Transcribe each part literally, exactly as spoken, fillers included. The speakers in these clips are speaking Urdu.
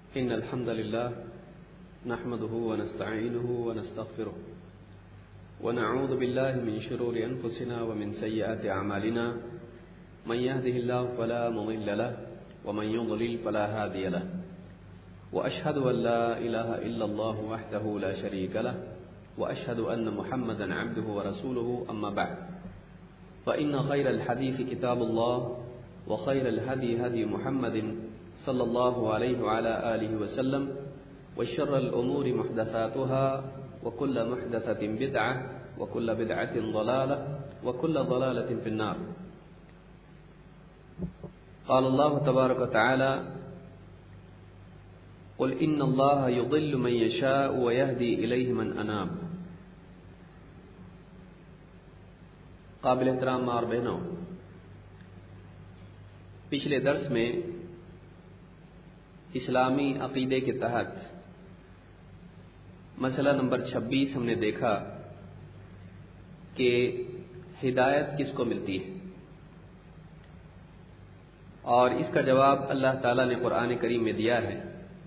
إن الحمد لله نحمده ونستعينه ونستغفره ونعوذ بالله من شرور أنفسنا ومن سيئات أعمالنا من يهده الله فلا مضل له ومن يضلل فلا هادي له وأشهد أن لا إله إلا الله وحده لا شريك له وأشهد أن محمدا عبده ورسوله أما بعد فإن خير الحديث كتاب الله وخير الهدي هدي محمد صلى الله عليه وعلى آله وسلم وشر الأمور محدثاتها وكل محدثة بدعة وكل بدعة ضلالة وكل ضلالة في النار. قال الله تبارك وتعالى قل إن الله يضل من يشاء ويهدي إليه من أناب. قابل احترام ماں اور بہنوں، پچھلے درس میں اسلامی عقیدے کے تحت مسئلہ نمبر چھبیس ہم نے دیکھا کہ ہدایت کس کو ملتی ہے، اور اس کا جواب اللہ تعالیٰ نے قرآن کریم میں دیا ہے.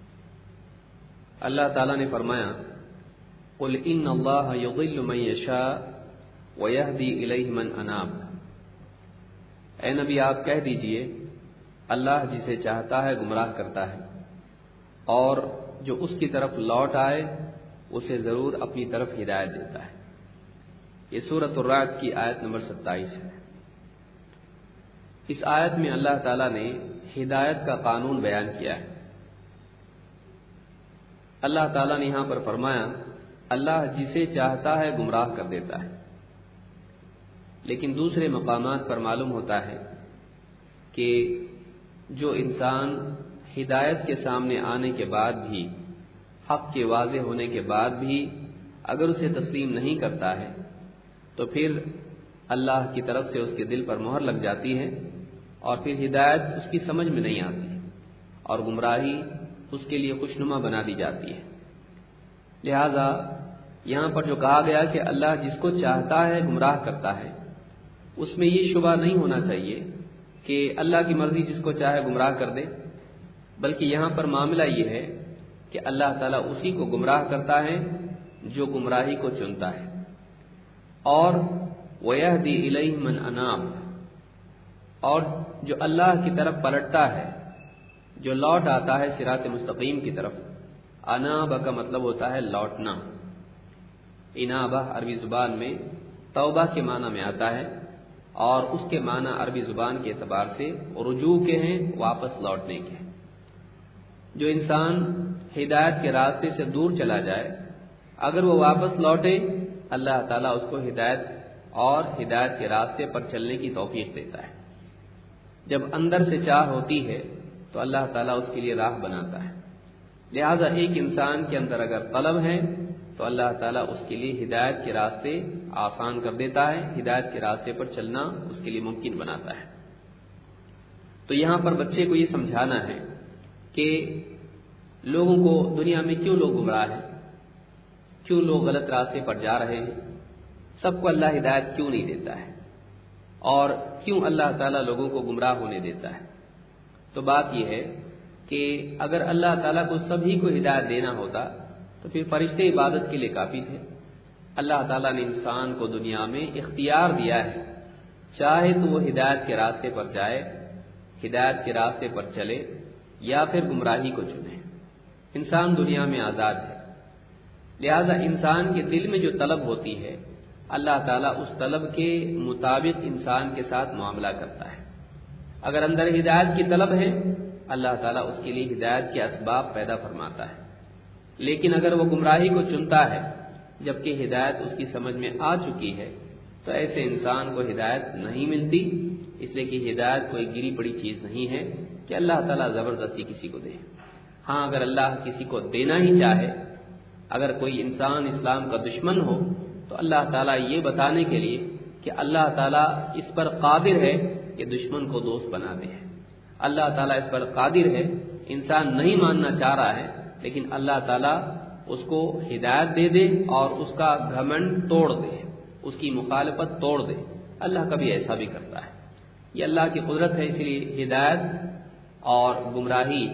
اللہ تعالیٰ نے فرمایا قل ان اللہ یضل من یشاء ویہدی الیہ من اناب. اے نبی آپ کہہ دیجئے اللہ جسے چاہتا ہے گمراہ کرتا ہے، اور جو اس کی طرف لوٹ آئے اسے ضرور اپنی طرف ہدایت دیتا ہے. یہ سورۃ الرعد کی آیت نمبر ستائیس ہے. اس آیت میں اللہ تعالیٰ نے ہدایت کا قانون بیان کیا ہے. اللہ تعالیٰ نے یہاں پر فرمایا اللہ جسے چاہتا ہے گمراہ کر دیتا ہے، لیکن دوسرے مقامات پر معلوم ہوتا ہے کہ جو انسان ہدایت کے سامنے آنے کے بعد بھی، حق کے واضح ہونے کے بعد بھی اگر اسے تسلیم نہیں کرتا ہے تو پھر اللہ کی طرف سے اس کے دل پر مہر لگ جاتی ہے اور پھر ہدایت اس کی سمجھ میں نہیں آتی اور گمراہی اس کے لیے خوشنما بنا دی جاتی ہے. لہذا یہاں پر جو کہا گیا کہ اللہ جس کو چاہتا ہے گمراہ کرتا ہے، اس میں یہ شبہ نہیں ہونا چاہیے کہ اللہ کی مرضی جس کو چاہے گمراہ کر دے، بلکہ یہاں پر معاملہ یہ ہے کہ اللہ تعالیٰ اسی کو گمراہ کرتا ہے جو گمراہی کو چنتا ہے. اور وَيَهْدِي إِلَيْهِ مَنْ أَنَابَ، اور جو اللہ کی طرف پلٹتا ہے، جو لوٹ آتا ہے صراط مستقیم کی طرف. انابہ کا مطلب ہوتا ہے لوٹنا. انابہ عربی زبان میں توبہ کے معنی میں آتا ہے، اور اس کے معنی عربی زبان کے اعتبار سے رجوع کے ہیں، واپس لوٹنے کے. جو انسان ہدایت کے راستے سے دور چلا جائے، اگر وہ واپس لوٹے اللہ تعالیٰ اس کو ہدایت اور ہدایت کے راستے پر چلنے کی توفیق دیتا ہے. جب اندر سے چاہ ہوتی ہے تو اللہ تعالیٰ اس کے لیے راہ بناتا ہے. لہذا ایک انسان کے اندر اگر طلب ہے تو اللہ تعالیٰ اس کے لیے ہدایت کے راستے آسان کر دیتا ہے، ہدایت کے راستے پر چلنا اس کے لیے ممکن بناتا ہے. تو یہاں پر بچے کو یہ سمجھانا ہے کہ لوگوں کو دنیا میں کیوں لوگ گمراہ ہیں، کیوں لوگ غلط راستے پر جا رہے ہیں، سب کو اللہ ہدایت کیوں نہیں دیتا ہے، اور کیوں اللہ تعالیٰ لوگوں کو گمراہ ہونے دیتا ہے. تو بات یہ ہے کہ اگر اللہ تعالیٰ کو سبھی کو ہدایت دینا ہوتا تو پھر فرشتے عبادت کے لیے کافی تھے. اللہ تعالیٰ نے انسان کو دنیا میں اختیار دیا ہے، چاہے تو وہ ہدایت کے راستے پر جائے، ہدایت کے راستے پر چلے، یا پھر گمراہی کو چنے. انسان دنیا میں آزاد ہے. لہذا انسان کے دل میں جو طلب ہوتی ہے اللہ تعالیٰ اس طلب کے مطابق انسان کے ساتھ معاملہ کرتا ہے. اگر اندر ہدایت کی طلب ہے اللہ تعالیٰ اس کے لیے ہدایت کے اسباب پیدا فرماتا ہے. لیکن اگر وہ گمراہی کو چنتا ہے جبکہ ہدایت اس کی سمجھ میں آ چکی ہے تو ایسے انسان کو ہدایت نہیں ملتی، اس لیے کہ ہدایت کوئی گری پڑی چیز نہیں ہے کہ اللہ تعالیٰ زبردستی کسی کو دے. ہاں اگر اللہ کسی کو دینا ہی چاہے، اگر کوئی انسان اسلام کا دشمن ہو تو اللہ تعالیٰ یہ بتانے کے لیے کہ اللہ تعالیٰ اس پر قادر ہے کہ دشمن کو دوست بنا دے. اللہ تعالیٰ اس پر قادر ہے، انسان نہیں ماننا چاہ رہا ہے لیکن اللہ تعالیٰ اس کو ہدایت دے دے اور اس کا گھمنڈ توڑ دے، اس کی مخالفت توڑ دے. اللہ کبھی ایسا بھی کرتا ہے. یہ اللہ کی قدرت ہے. اس لیے ہدایت اور گمراہی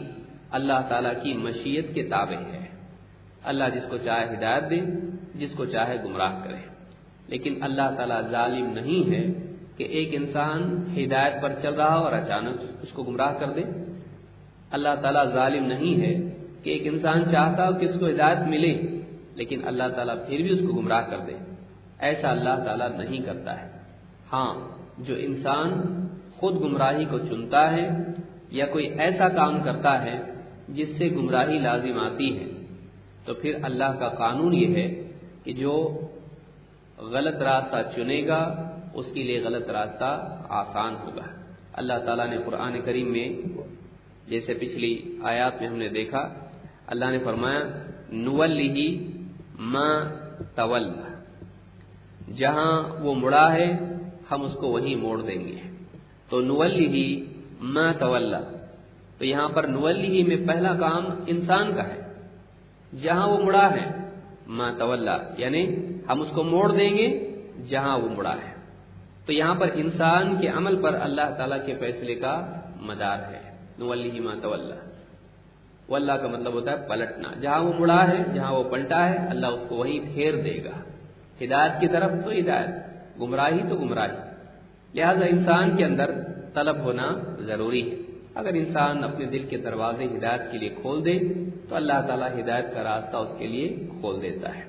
اللہ تعالیٰ کی مشیت کے تابع ہے۔ اللہ جس کو چاہے ہدایت دے، جس کو چاہے گمراہ کرے، لیکن اللہ تعالیٰ ظالم نہیں ہے کہ ایک انسان ہدایت پر چل رہا ہو اور اچانک اس کو گمراہ کر دے۔ اللہ تعالیٰ ظالم نہیں ہے کہ ایک انسان چاہتا ہو کہ اس کو ہدایت ملے لیکن اللہ تعالیٰ پھر بھی اس کو گمراہ کر دے۔ ایسا اللہ تعالیٰ نہیں کرتا ہے۔ ہاں، جو انسان خود گمراہی کو چنتا ہے یا کوئی ایسا کام کرتا ہے جس سے گمراہی لازم آتی ہے، تو پھر اللہ کا قانون یہ ہے کہ جو غلط راستہ چنے گا اس کے لیے غلط راستہ آسان ہوگا۔ اللہ تعالیٰ نے قرآن کریم میں، جیسے پچھلی آیات میں ہم نے دیکھا، اللہ نے فرمایا نولہ ما تولی، جہاں وہ مڑا ہے ہم اس کو وہیں موڑ دیں گے۔ تو نولہ ما تولی، تو یہاں پر نولہ میں پہلا کام انسان کا ہے، جہاں وہ مڑا ہے ما تولی، یعنی ہم اس کو موڑ دیں گے جہاں وہ مڑا ہے۔ تو یہاں پر انسان کے عمل پر اللہ تعالیٰ کے فیصلے کا مدار ہے۔ نولہ ما تولی، واللہ کا مطلب ہوتا ہے پلٹنا، جہاں وہ مڑا ہے، جہاں وہ پلٹا ہے، اللہ اس کو وہیں پھیر دے گا۔ ہدایت کی طرف تو ہدایت، گمراہی تو گمراہی، لہذا انسان کے اندر طلب ہونا ضروری ہے۔ اگر انسان اپنے دل کے دروازے ہدایت کے لیے کھول دے تو اللہ تعالیٰ ہدایت کا راستہ اس کے لیے کھول دیتا ہے۔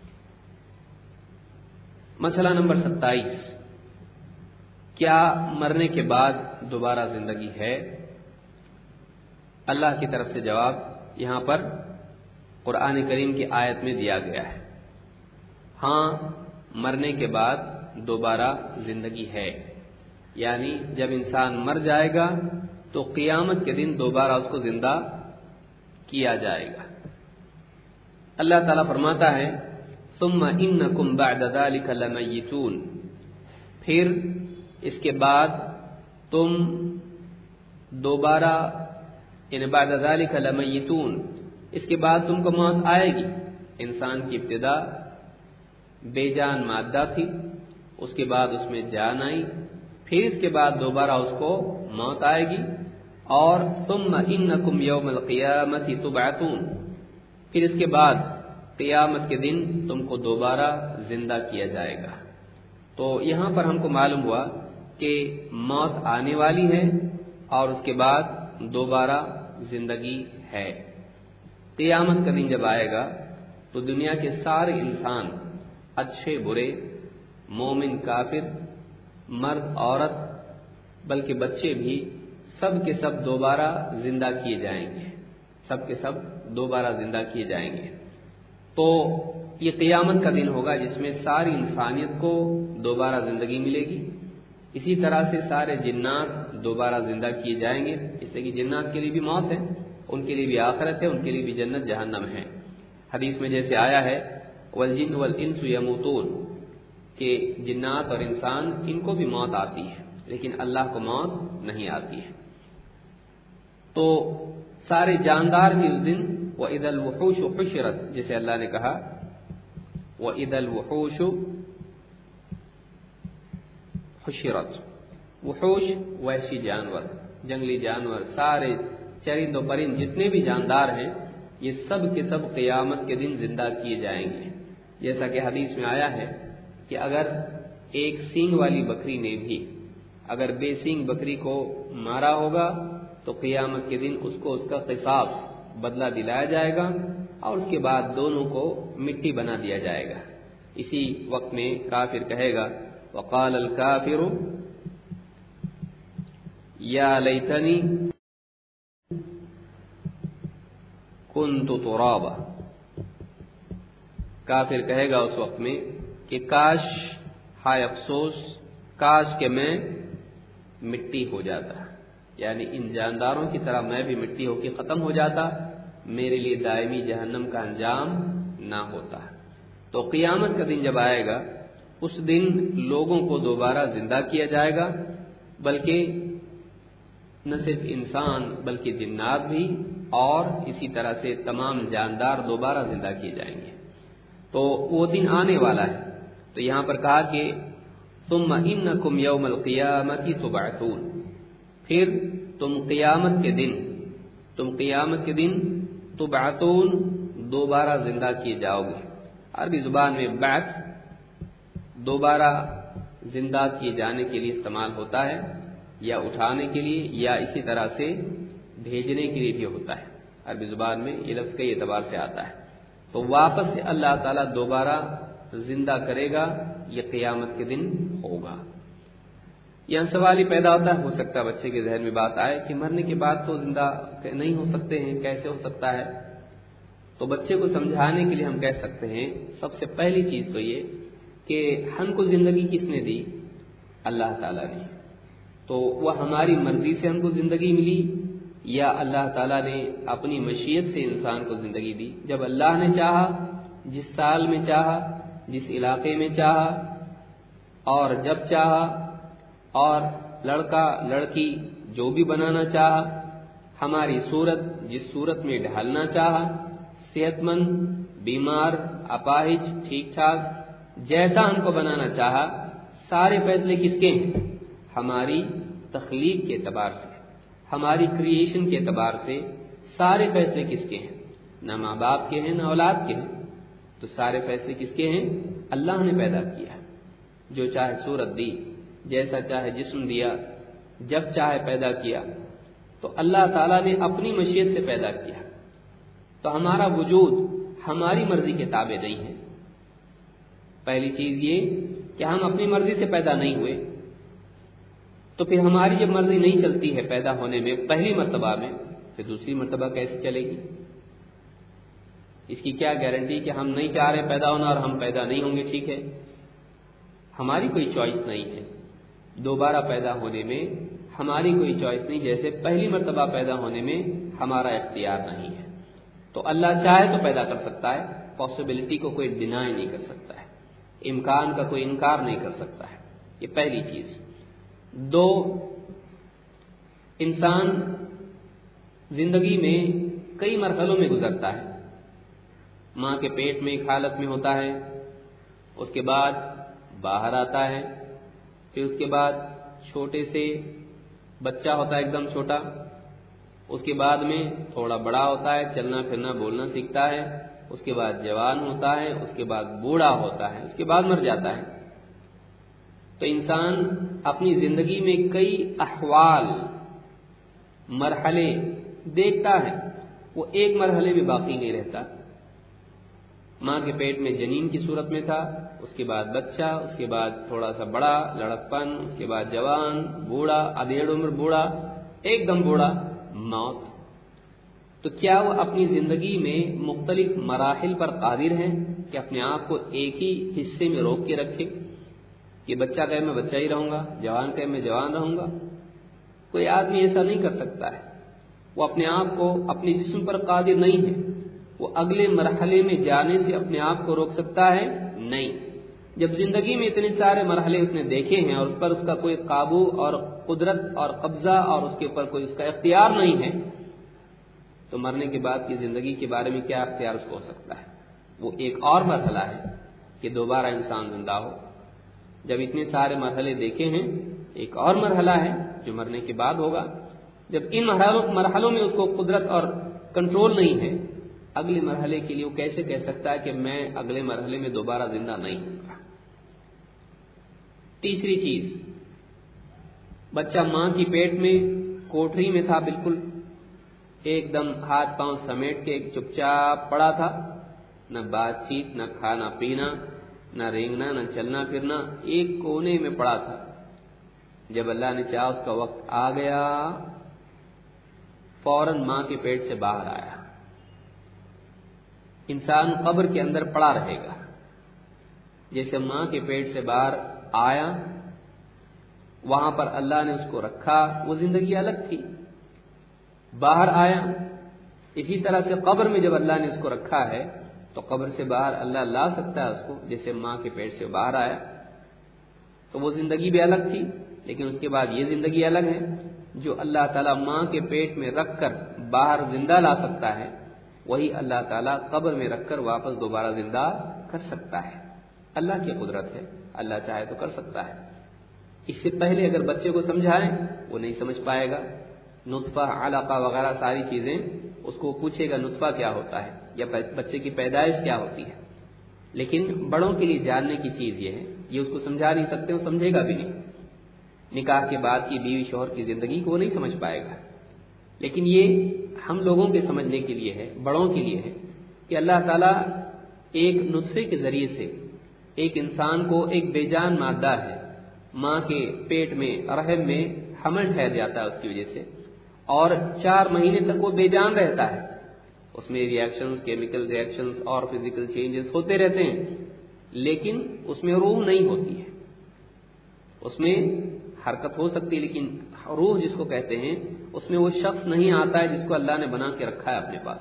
مسئلہ نمبر ستائیس، کیا مرنے کے بعد دوبارہ زندگی ہے؟ اللہ کی طرف سے جواب یہاں پر قرآن کریم کی آیت میں دیا گیا ہے۔ ہاں، مرنے کے بعد دوبارہ زندگی ہے، یعنی جب انسان مر جائے گا تو قیامت کے دن دوبارہ اس کو زندہ کیا جائے گا۔ اللہ تعالیٰ فرماتا ہے ثم انکم بعد ذلک لمیتون، پھر اس کے بعد تم دوبارہ، یعنی بعد ذلک لمیتون، اس کے بعد تم کو موت آئے گی۔ انسان کی ابتدا بے جان مادہ تھی، اس کے بعد اس میں جان آئی، پھر اس کے بعد دوبارہ اس کو موت آئے گی، اور ثم انکم یوم القیامت تبعثون، پھر اس کے بعد قیامت کے دن تم کو دوبارہ زندہ کیا جائے گا۔ تو یہاں پر ہم کو معلوم ہوا کہ موت آنے والی ہے اور اس کے بعد دوبارہ زندگی ہے۔ قیامت کا دن جب آئے گا تو دنیا کے سارے انسان، اچھے برے، مومن کافر، مرد عورت، بلکہ بچے بھی، سب کے سب دوبارہ زندہ کیے جائیں گے، سب کے سب دوبارہ زندہ کیے جائیں گے۔ تو یہ قیامت کا دن ہوگا جس میں ساری انسانیت کو دوبارہ زندگی ملے گی۔ اسی طرح سے سارے جنات دوبارہ زندہ کیے جائیں گے، اس لیے کہ جنات کے لیے بھی موت ہے، ان کے لیے بھی آخرت ہے، ان کے لیے بھی جنت جہنم ہے۔ حدیث میں جیسے آیا ہے والجن والانس یموتون، کہ جنات اور انسان ان کو بھی موت آتی ہے لیکن اللہ کو موت نہیں آتی ہے۔ تو سارے جاندار بھی اس دن وَإِذَا الْوُحُوشُ حُشِرَتْ، جیسے اللہ نے کہا وَإِذَا الْوُحُوشُ حُشِرَتْ، وحوش وحشی جانور، جنگلی جانور، سارے چرند و پرند جتنے بھی جاندار ہیں، یہ سب کے سب قیامت کے دن زندہ کیے جائیں گے۔ جیسا کہ حدیث میں آیا ہے کہ اگر ایک سینگ والی بکری نے بھی اگر بے سینگ بکری کو مارا ہوگا تو قیامت کے دن اس کو اس کا قصاص، بدلہ دلایا جائے گا، اور اس کے بعد دونوں کو مٹی بنا دیا جائے گا۔ اسی وقت میں کافر کہے گا وقال الکافر یا لیتنی کنت ترابا، کافر کہے گا اس وقت میں کہ کاش، ہائے افسوس، کاش کہ میں مٹی ہو جاتا، یعنی ان جانداروں کی طرح میں بھی مٹی ہو کے ختم ہو جاتا، میرے لیے دائمی جہنم کا انجام نہ ہوتا۔ تو قیامت کا دن جب آئے گا اس دن لوگوں کو دوبارہ زندہ کیا جائے گا، بلکہ نہ صرف انسان بلکہ جنات بھی، اور اسی طرح سے تمام جاندار دوبارہ زندہ کیے جائیں گے۔ تو وہ دن آنے والا ہے۔ تو یہاں پر کہا کہ ثم انکم یوم القیامت تبعثون، پھر تم قیامت کے دن تم قیامت کے دن تبعثون دوبارہ زندہ کیے جاؤ گے. عربی زبان میں بعث دوبارہ زندہ کیے جانے کے لیے استعمال ہوتا ہے، یا اٹھانے کے لیے یا اسی طرح سے بھیجنے کے لیے بھی ہوتا ہے. عربی زبان میں یہ لفظ کئی اعتبار سے آتا ہے. تو واپس سے اللہ تعالیٰ دوبارہ زندہ کرے گا، یہ قیامت کے دن ہوگا. یہاں سوال ہی پیدا ہوتا ہے، ہو سکتا ہے بچے کے ذہن میں بات آئے کہ مرنے کے بعد تو زندہ نہیں ہو سکتے ہیں، کیسے ہو سکتا ہے؟ تو بچے کو سمجھانے کے لیے ہم کہہ سکتے ہیں سب سے پہلی چیز تو یہ کہ ہم کو زندگی کس نے دی؟ اللہ تعالیٰ نے. تو وہ ہماری مرضی سے ہم کو زندگی ملی یا اللہ تعالیٰ نے اپنی مشیت سے انسان کو زندگی دی؟ جب اللہ نے چاہا، جس سال میں چاہا، جس علاقے میں چاہا اور جب چاہا، اور لڑکا لڑکی جو بھی بنانا چاہا، ہماری صورت جس صورت میں ڈھالنا چاہا، صحت مند، بیمار، اپاہج، ٹھیک ٹھاک، جیسا ہم کو بنانا چاہا، سارے فیصلے کس کے ہیں؟ ہماری تخلیق کے اعتبار سے، ہماری کریشن کے اعتبار سے سارے فیصلے کس کے ہیں؟ نہ ماں باپ کے ہیں، نہ اولاد کے ہیں. تو سارے فیصلے کس کے ہیں؟ اللہ نے پیدا کیا. جو چاہے صورت دی، جیسا چاہے جسم دیا، جب چاہے پیدا کیا. تو اللہ تعالیٰ نے اپنی مشیت سے پیدا کیا. تو ہمارا وجود ہماری مرضی کے تابع نہیں ہے. پہلی چیز یہ کہ ہم اپنی مرضی سے پیدا نہیں ہوئے. تو پھر ہماری جب مرضی نہیں چلتی ہے پیدا ہونے میں پہلی مرتبہ میں، پھر دوسری مرتبہ کیسے چلے گی؟ اس کی کیا گارنٹی کہ ہم نہیں چاہ رہے پیدا ہونا اور ہم پیدا نہیں ہوں گے؟ ٹھیک ہے، ہماری کوئی چوائس نہیں ہے. دوبارہ پیدا ہونے میں ہماری کوئی چوائس نہیں، جیسے پہلی مرتبہ پیدا ہونے میں ہمارا اختیار نہیں ہے. تو اللہ چاہے تو پیدا کر سکتا ہے، پاسبلٹی کو کوئی ڈینائی نہیں کر سکتا ہے، امکان کا کوئی انکار نہیں کر سکتا ہے. یہ پہلی چیز. دو، انسان زندگی میں کئی مرحلوں میں گزرتا ہے. ماں کے پیٹ میں ایک حالت میں ہوتا ہے، اس کے بعد باہر آتا ہے، پھر اس کے بعد چھوٹے سے بچہ ہوتا ہے، ایک دم چھوٹا. اس کے بعد میں تھوڑا بڑا ہوتا ہے، چلنا پھرنا بولنا سیکھتا ہے. اس کے بعد جوان ہوتا ہے، اس کے بعد بوڑھا ہوتا ہے، اس کے بعد مر جاتا ہے. تو انسان اپنی زندگی میں کئی احوال، مرحلے دیکھتا ہے. وہ ایک مرحلے میں باقی نہیں رہتا. ماں کے پیٹ میں جنین کی صورت میں تھا، اس کے بعد بچہ، اس کے بعد تھوڑا سا بڑا لڑکپن، اس کے بعد جوان، بوڑھا، ادھیڑ عمر بوڑھا، ایک دم بوڑھا، موت. تو کیا وہ اپنی زندگی میں مختلف مراحل پر قادر ہیں کہ اپنے آپ کو ایک ہی حصے میں روک کے رکھے کہ بچہ کہے میں بچہ ہی رہوں گا، جوان کہے میں جوان رہوں گا؟ کوئی آدمی ایسا نہیں کر سکتا ہے. وہ اپنے آپ کو اپنے جسم پر قادر نہیں ہے. وہ اگلے مرحلے میں جانے سے اپنے آپ کو روک سکتا ہے؟ نہیں. جب زندگی میں اتنے سارے مرحلے اس نے دیکھے ہیں اور اس پر اس کا کوئی قابو اور قدرت اور قبضہ اور اس کے اوپر کوئی اس کا اختیار نہیں ہے، تو مرنے کے بعد کی زندگی کے بارے میں کیا اختیار اس کو ہو سکتا ہے؟ وہ ایک اور مرحلہ ہے کہ دوبارہ انسان زندہ ہو. جب اتنے سارے مرحلے دیکھے ہیں، ایک اور مرحلہ ہے جو مرنے کے بعد ہوگا. جب ان مرحلوں میں اس کو قدرت اور کنٹرول نہیں ہے، اگلے مرحلے کے لیے وہ کیسے کہہ سکتا ہے کہ میں اگلے مرحلے میں دوبارہ زندہ نہیں ہوں گا؟ تیسری چیز، بچہ ماں کی پیٹ میں کوٹری میں تھا، بالکل ایک دم ہاتھ پاؤں سمیٹ کے چپ چاپ پڑا تھا، نہ بات چیت، نہ کھانا پینا، نہ رینگنا، نہ چلنا پھرنا، ایک کونے میں پڑا تھا. جب اللہ نے چاہا اس کا وقت آ گیا، فوراً ماں کے پیٹ سے باہر آیا. انسان قبر کے اندر پڑا رہے گا. جیسے ماں کے پیٹ سے باہر آیا، وہاں پر اللہ نے اس کو رکھا، وہ زندگی الگ تھی. باہر آیا، اسی طرح سے قبر میں جب اللہ نے اس کو رکھا ہے تو قبر سے باہر اللہ لا سکتا ہے اس کو، جیسے ماں کے پیٹ سے باہر آیا. تو وہ زندگی بھی الگ تھی، لیکن اس کے بعد یہ زندگی الگ ہے. جو اللہ تعالیٰ ماں کے پیٹ میں رکھ کر باہر زندہ لا سکتا ہے، وہی اللہ تعالیٰ قبر میں رکھ کر واپس دوبارہ زندہ کر سکتا ہے. اللہ کی قدرت ہے، اللہ چاہے تو کر سکتا ہے. اس سے پہلے اگر بچے کو سمجھائیں وہ نہیں سمجھ پائے گا. نطفہ، علقہ وغیرہ ساری چیزیں اس کو پوچھے گا نطفہ کیا ہوتا ہے یا بچے کی پیدائش کیا ہوتی ہے، لیکن بڑوں کے لیے جاننے کی چیز یہ ہے، یہ اس کو سمجھا نہیں سکتے، وہ سمجھے گا بھی نہیں۔ نکاح کے بعد کی بیوی شوہر کی زندگی کو وہ نہیں سمجھ پائے گا، لیکن یہ ہم لوگوں کے سمجھنے کے لیے ہے، بڑوں کے لیے ہے کہ اللہ تعالیٰ ایک نطفے کے ذریعے سے ایک انسان کو، ایک بے جان مادہ ہے، ماں کے پیٹ میں، رحم میں حمل ٹھہر جاتا ہے اس کی وجہ سے، اور چار مہینے تک وہ بے جان رہتا ہے، اس میں ریئیکشنز، کیمیکل ریئیکشنز اور فزیکل چینجز ہوتے رہتے ہیں، لیکن اس میں روح نہیں ہوتی ہے، اس میں حرکت ہو سکتی ہے لیکن روح جس کو کہتے ہیں اس میں وہ شخص نہیں آتا ہے جس کو اللہ نے بنا کے رکھا ہے اپنے پاس،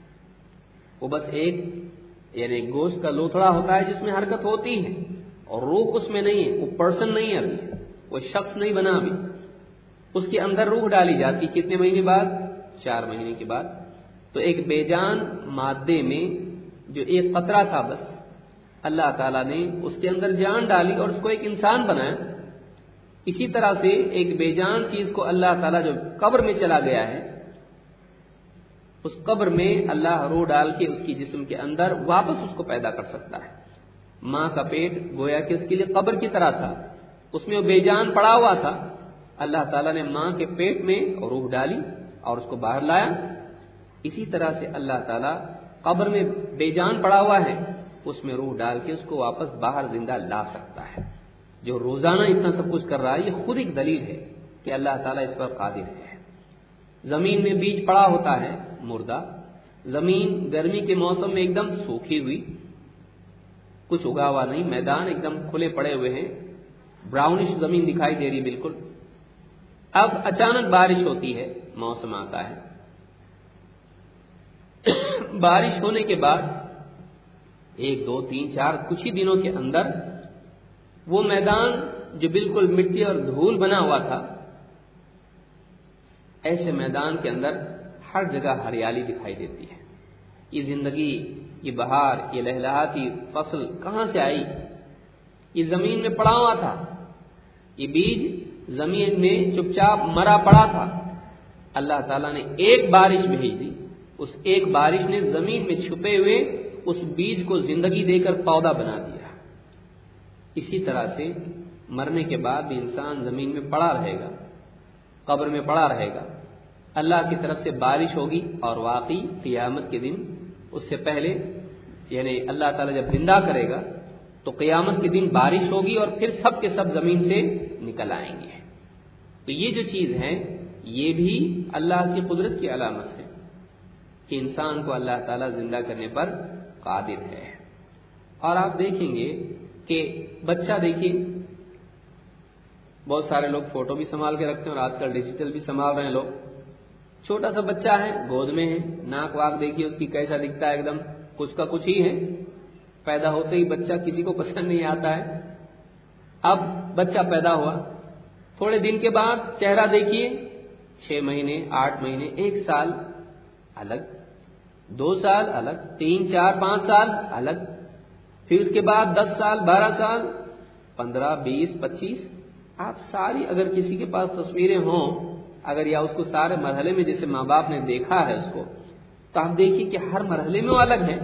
وہ بس ایک یعنی گوشت کا لوتھڑا ہوتا ہے جس میں حرکت ہوتی ہے اور روح اس میں نہیں ہے، وہ پرسن نہیں ہے، ابھی وہ شخص نہیں بنا، ابھی اس کے اندر روح ڈالی جاتی کتنے مہینے بعد؟ چار مہینے کے بعد۔ تو ایک بے جان مادے میں جو ایک قطرہ تھا، بس اللہ تعالیٰ نے اس کے اندر جان ڈالی اور اس کو ایک انسان بنایا۔ اسی طرح سے ایک بے جان چیز کو اللہ تعالیٰ جو قبر میں چلا گیا ہے، اس قبر میں اللہ روح ڈال کے اس کی جسم کے اندر واپس اس کو پیدا کر سکتا ہے۔ ماں کا پیٹ گویا کہ اس کے لیے قبر کی طرح تھا، اس میں وہ بے جان پڑا ہوا تھا، اللہ تعالیٰ نے ماں کے پیٹ میں روح ڈالی اور اس کو باہر لایا۔ اسی طرح سے اللہ تعالیٰ قبر میں بے جان پڑا ہوا ہے، اس میں روح ڈال کے اس کو واپس باہر زندہ لا سکتا ہے۔ جو روزانہ اتنا سب کچھ کر رہا ہے، یہ خود ایک دلیل ہے کہ اللہ تعالیٰ اس پر قادر ہے۔ زمین میں بیج پڑا ہوتا ہے مردہ، زمین گرمی کے موسم میں ایک دم سوکھی ہوئی، کچھ اگا ہوا نہیں، میدان ایک دم کھلے پڑے ہوئے ہیں، براؤنش زمین دکھائی دے رہی بالکل۔ اب اچانک بارش ہوتی ہے، موسم آتا ہے، بارش ہونے کے بعد ایک دو تین چار کچھ ہی دنوں کے اندر وہ میدان جو بالکل مٹی اور دھول بنا ہوا تھا، ایسے میدان کے اندر ہر جگہ ہریالی دکھائی دیتی ہے۔ یہ زندگی، یہ بہار، یہ لہلہاتی فصل کہاں سے آئی؟ یہ زمین میں پڑا ہوا تھا، یہ بیج زمین میں چپ چاپ مرا پڑا تھا، اللہ تعالیٰ نے ایک بارش بھیج دی، اس ایک بارش نے زمین میں چھپے ہوئے اس بیج کو زندگی دے کر پودا بنا دیا۔ اسی طرح سے مرنے کے بعد بھی انسان زمین میں پڑا رہے گا، قبر میں پڑا رہے گا، اللہ کی طرف سے بارش ہوگی، اور واقعی قیامت کے دن اس سے پہلے یعنی اللہ تعالیٰ جب زندہ کرے گا تو قیامت کے دن بارش ہوگی اور پھر سب کے سب زمین سے نکل آئیں گے۔ تو یہ جو چیز ہے یہ بھی اللہ کی قدرت کی علامت ہے کہ انسان کو اللہ تعالیٰ زندہ کرنے پر قادر ہے۔ اور آپ دیکھیں گے کہ بچہ، دیکھیے بہت سارے لوگ فوٹو بھی سنبھال کے رکھتے ہیں اور آج کل ڈیجیٹل بھی سنبھال رہے ہیں لوگ۔ چھوٹا سا بچہ ہے، گود میں ہے، ناک واک دیکھیے اس کی کیسا دکھتا ہے، ایک دم کچھ کا کچھ ہی ہے، پیدا ہوتے ہی بچہ کسی کو پسند نہیں آتا ہے۔ اب بچہ پیدا ہوا، تھوڑے دن کے بعد چہرہ دیکھیے، چھ مہینے، آٹھ مہینے، ایک سال الگ، دو سال الگ، تین چار پانچ سال الگ، پھر اس کے بعد دس سال، بارہ سال، پندرہ، بیس، پچیس، آپ ساری اگر کسی کے پاس تصویریں ہوں، اگر یا اس کو سارے مرحلے میں جیسے ماں باپ نے دیکھا ہے اس کو، تو آپ دیکھیے کہ ہر مرحلے میں وہ الگ ہے۔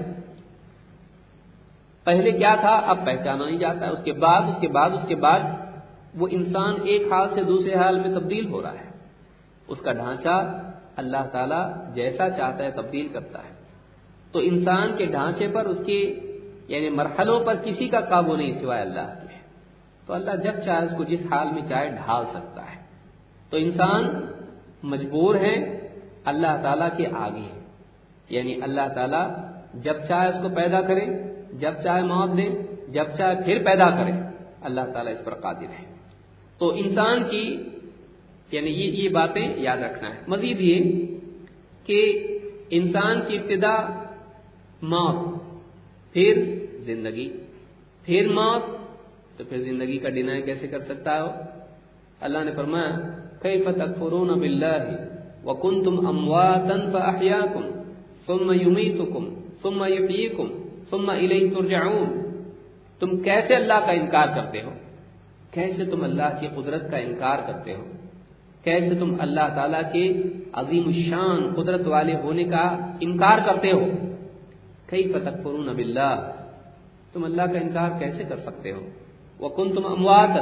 پہلے کیا تھا اب پہچانا نہیں جاتا ہے، اس کے بعد اس کے بعد اس کے بعد وہ انسان ایک حال سے دوسرے حال میں تبدیل ہو رہا ہے۔ اس کا ڈھانچہ اللہ تعالیٰ جیسا چاہتا ہے تبدیل کرتا ہے۔ تو انسان کے ڈھانچے پر، اس کے یعنی مرحلوں پر کسی کا قابو نہیں سوائے اللہ کے۔ تو اللہ جب چاہے اس کو جس حال میں چاہے ڈھال سکتا ہے۔ تو انسان مجبور ہے اللہ تعالیٰ کے آگے، یعنی اللہ تعالیٰ جب چاہے اس کو پیدا کرے، جب چاہے موت دے، جب چاہے پھر پیدا کرے، اللہ تعالیٰ اس پر قادر ہے۔ تو انسان کی یعنی یہ یہ باتیں یاد رکھنا ہے۔ مزید یہ کہ انسان کی ابتدا موت، پھر زندگی، پھر موت، تو پھر زندگی کا ڈینائی کیسے کر سکتا ہے؟ اللہ نے فرمایا کیف تکفرون باللہ وکنتم امواتا فاحیاکم ثم یمیتکم ثم یحییکم ثم الیہ ترجعون۔ تم کیسے اللہ کا انکار کرتے ہو، کیسے تم اللہ کی قدرت کا انکار کرتے ہو، کیسے تم اللہ تعالیٰ کے عظیم الشان قدرت والے ہونے کا انکار کرتے ہو. کیف تکفرون باللہ، تم اللہ کا انکار کیسے کر سکتے ہو. وکنتم امواتا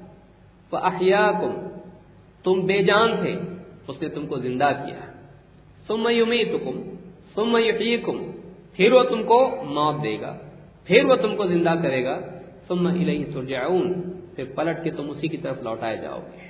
فاحیاکم، تم بے جان تھے اس نے تم کو زندہ کیا. ثم یمیتکم ثم یحییکم، پھر وہ تم کو موت دے گا، پھر وہ تم کو زندہ کرے گا. ثم الیہ ترجعون، پھر پلٹ کے تم اسی کی طرف لوٹائے جاؤ گے.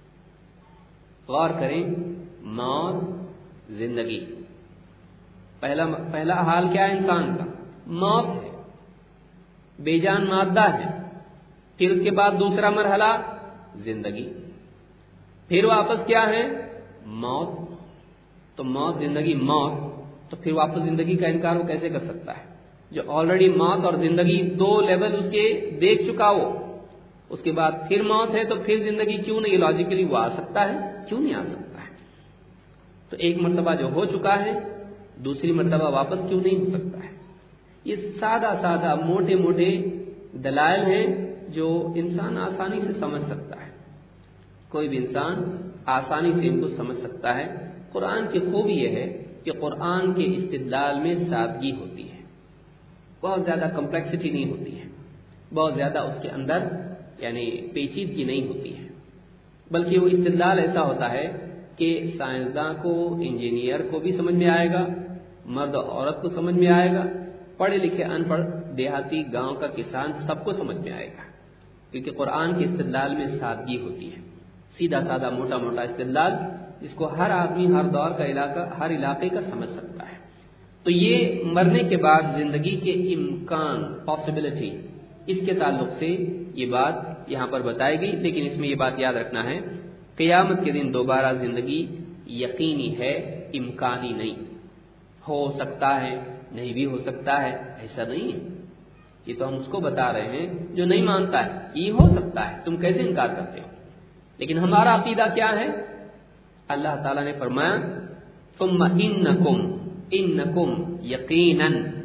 غور کریں، موت، زندگی. پہلا پہلا حال کیا ہے انسان کا؟ موت ہے، بے جان مادہ ہے. پھر اس کے بعد دوسرا مرحلہ زندگی. پھر واپس کیا ہے؟ موت. تو موت، زندگی، موت. تو پھر واپس زندگی کا انکار وہ کیسے کر سکتا ہے جو آلریڈی موت اور زندگی دو لیول اس کے دیکھ چکا ہو. اس کے بعد پھر موت ہے تو پھر زندگی کیوں نہیں؟ لاجیکلی وہ آ سکتا ہے، کیوں نہیں آ سکتا ہے؟ تو ایک مرتبہ جو ہو چکا ہے دوسری مرتبہ واپس کیوں نہیں ہو سکتا ہے؟ یہ سادہ سادہ موٹے موٹے دلائل ہیں جو انسان آسانی سے سمجھ سکتا ہے. کوئی بھی انسان آسانی سے ان کو سمجھ سکتا ہے. قرآن کی خوبی یہ ہے کہ قرآن کے استدلال میں سادگی ہوتی ہے، بہت زیادہ کمپلیکسٹی نہیں ہوتی ہے، بہت زیادہ اس کے اندر یعنی پیچیدگی نہیں ہوتی ہے، بلکہ وہ استدلال ایسا ہوتا ہے کہ سائنسداں کو، انجینئر کو بھی سمجھ میں آئے گا، مرد و عورت کو سمجھ میں آئے گا، پڑھے لکھے ان پڑھ دیہاتی گاؤں کا کسان سب کو سمجھ میں آئے گا، کیونکہ قرآن کے استدلال میں سادگی ہوتی ہے. سیدھا سادہ موٹا موٹا استدلال جس کو ہر آدمی، ہر دور کا علاقہ، ہر علاقے کا سمجھ سکتا ہے. تو یہ مرنے کے بعد زندگی کے امکان، پاسبلٹی، اس کے تعلق سے یہ بات یہاں پر بتائی گئی. لیکن اس میں یہ بات یاد رکھنا ہے، قیامت کے دن دوبارہ زندگی یقینی ہے، امکانی نہیں. ہو سکتا ہے، نہیں بھی ہو سکتا ہے، ایسا نہیں ہے. یہ تو ہم اس کو بتا رہے ہیں جو نہیں مانتا ہے. یہ ہو سکتا ہے، تم کیسے انکار کرتے ہو؟ لیکن ہمارا عقیدہ کیا ہے؟ اللہ تعالیٰ نے فرمایا ثم انکم انکم یقینا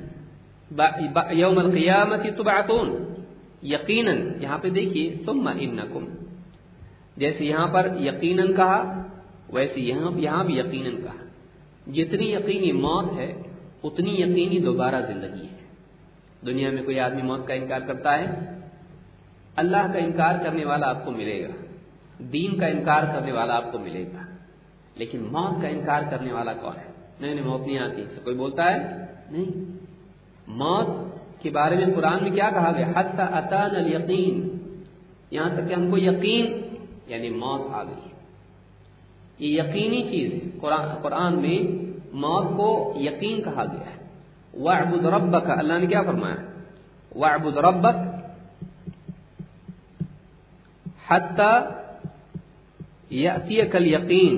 یوم القیامت تبعثون. یقیناً، یہاں پہ دیکھیے ثم انکم، جیسے یہاں پر یقیناً کہا ویسے یہاں یہاں بھی یقیناً کہا. جتنی یقینی موت ہے اتنی یقینی دوبارہ زندگی ہے. دنیا میں کوئی آدمی موت کا انکار کرتا ہے؟ اللہ کا انکار کرنے والا آپ کو ملے گا، دین کا انکار کرنے والا آپ کو ملے گا، لیکن موت کا انکار کرنے والا کون ہے؟ نہیں نہیں موت نہیں آتی، سے کوئی بولتا ہے نہیں. موت کے بارے میں قرآن میں کیا کہا گیا؟ حتی اتانا الیقین، یہاں تک کہ ہم کو یقین یعنی موت آ گئی. یہ یقینی چیز ہے. قرآن قرآن میں موت کو یقین کہا گیا ہے. وَاعْبُدْ رَبَّكَ، اللہ نے کیا فرمایا؟ وَاعْبُدْ رَبَّكَ حَتَّى يَأْتِيَكَ الْيَقِينُ،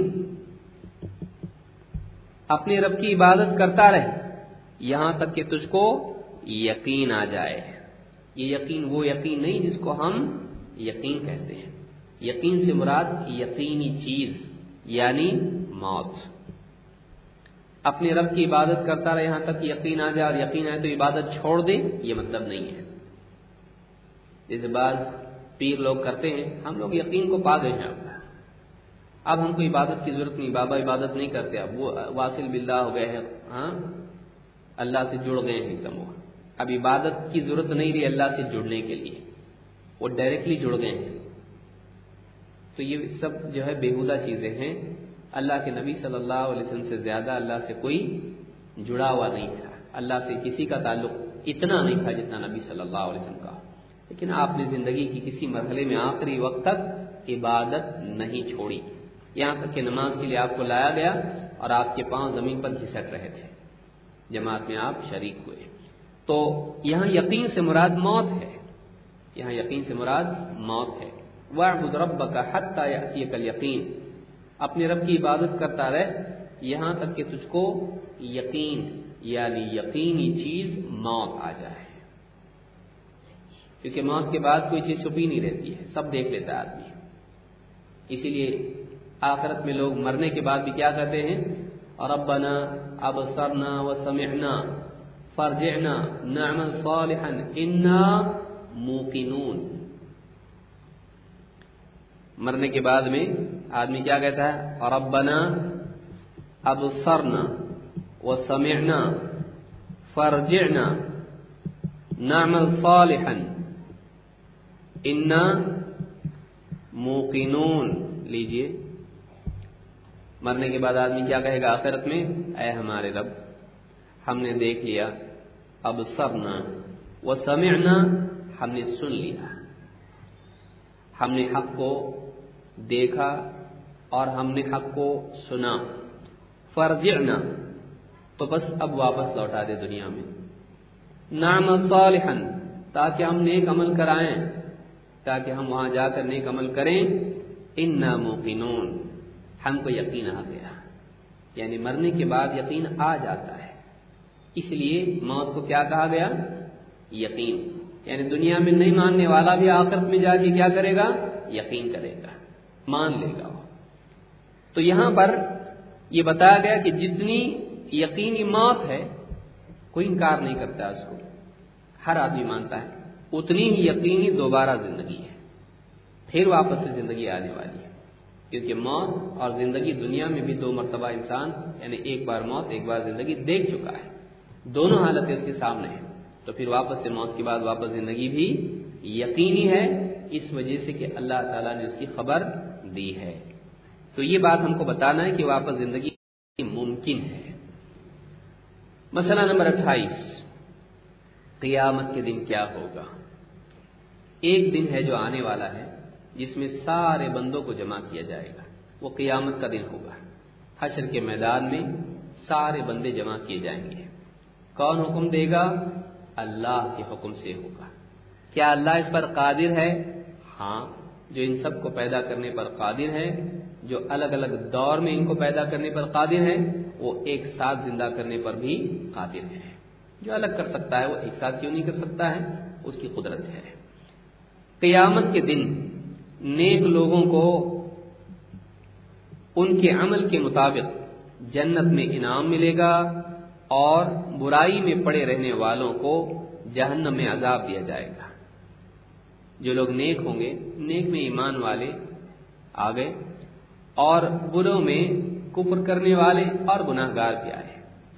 اپنے رب کی عبادت کرتا رہے یہاں تک کہ تجھ کو یقین آ جائے. یہ یقین وہ یقین نہیں جس کو ہم یقین کہتے ہیں. یقین سے مراد یقینی چیز یعنی موت. اپنے رب کی عبادت کرتا رہے یہاں تک یقین آ جائے، اور یقین آئے تو عبادت چھوڑ دے، یہ مطلب نہیں ہے. جیسے بعض پیر لوگ کرتے ہیں، ہم لوگ یقین کو پا گئے ہیں، اب ہم کو عبادت کی ضرورت نہیں، بابا عبادت نہیں کرتے، اب وہ واصل باللہ ہو گئے ہیں، ہاں اللہ سے جڑ گئے ہیں ایک دم. وہ اب عبادت کی ضرورت نہیں رہی اللہ سے جڑنے کے لیے، وہ ڈائریکٹلی جڑ گئے ہیں. تو یہ سب جو ہے بیہودہ چیزیں ہیں. اللہ کے نبی صلی اللہ علیہ وسلم سے زیادہ اللہ سے کوئی جڑا ہوا نہیں تھا، اللہ سے کسی کا تعلق اتنا نہیں تھا جتنا نبی صلی اللہ علیہ وسلم کا. لیکن آپ نے زندگی کی کسی مرحلے میں آخری وقت تک عبادت نہیں چھوڑی، یہاں تک کہ نماز کے لیے آپ کو لایا گیا اور آپ کے پاؤں زمین پر گھسٹ رہے تھے، جماعت میں آپ شریک ہوئے. تو یہاں یقین سے مراد موت ہے، یہاں یقین سے مراد موت ہے. وَاعْبُدْ رَبَّكَ حَتَّى يَأْتِيَكَ الْيَقِينُ، اپنے رب کی عبادت کرتا رہے یہاں تک کہ تجھ کو یقین یعنی یقینی چیز موت آ جائے. کیونکہ موت کے بعد کوئی چیز چھپی نہیں رہتی ہے، سب دیکھ لیتا ہے آدمی. اسی لیے آخرت میں لوگ مرنے کے بعد بھی کیا کہتے ہیں؟ ربنا ابصرنا وسمعنا فارجعنا نعمل صالحا انا موقنون. مرنے کے بعد میں آدمی کیا کہتا ہے؟ ربنا ابصرنا وسمعنا فارجعنا نعمل صالحا انا موقنون. لیجئے، مرنے کے بعد آدمی کیا کہے گا آخرت میں؟ اے ہمارے رب، ہم نے دیکھ لیا، ابصرنا وسمعنا، ہم نے سن لیا، ہم نے حق کو دیکھا اور ہم نے حق کو سنا. فرجعنا، تو بس اب واپس لوٹا دے دنیا میں. نعمل صالحا، تاکہ ہم نیک عمل کرائیں، تاکہ ہم وہاں جا کر نیک عمل کریں. انا موقنون، ہم کو یقین آ گیا. یعنی مرنے کے بعد یقین آ جاتا ہے، اس لیے موت کو کیا کہا گیا؟ یقین. یعنی دنیا میں نہیں ماننے والا بھی آخرت میں جا کے کیا کرے گا؟ یقین کرے گا، مان لے گا. تو یہاں پر یہ بتایا گیا کہ جتنی یقینی موت ہے کوئی انکار نہیں کرتا اس کو، ہر آدمی مانتا ہے، اتنی ہی یقینی دوبارہ زندگی ہے، پھر واپس سے زندگی آنے والی ہے. کیونکہ موت اور زندگی دنیا میں بھی دو مرتبہ انسان یعنی ایک بار موت ایک بار زندگی دیکھ چکا ہے، دونوں حالتیں اس کے سامنے ہیں. تو پھر واپس سے موت کے بعد واپس زندگی بھی یقینی ہے، اس وجہ سے کہ اللہ تعالیٰ نے اس کی خبر دی ہے. تو یہ بات ہم کو بتانا ہے کہ واپس زندگی ممکن ہے. مسئلہ نمبر اٹھائیس، قیامت کے دن کیا ہوگا؟ ایک دن ہے جو آنے والا ہے جس میں سارے بندوں کو جمع کیا جائے گا، وہ قیامت کا دن ہوگا. حشر کے میدان میں سارے بندے جمع کیے جائیں گے. کون حکم دے گا؟ اللہ کے حکم سے ہوگا. کیا اللہ اس پر قادر ہے؟ ہاں، جو ان سب کو پیدا کرنے پر قادر ہے، جو الگ الگ دور میں ان کو پیدا کرنے پر قادر ہے، وہ ایک ساتھ زندہ کرنے پر بھی قادر ہے. جو الگ کر سکتا ہے وہ ایک ساتھ کیوں نہیں کر سکتا ہے؟ اس کی قدرت ہے. قیامت کے دن نیک لوگوں کو ان کے عمل کے مطابق جنت میں انعام ملے گا اور برائی میں پڑے رہنے والوں کو جہنم میں عذاب دیا جائے گا. جو لوگ نیک ہوں گے، نیک میں ایمان والے آ گئے اور بروں میں کفر کرنے والے اور گناہ گار بھی آئے.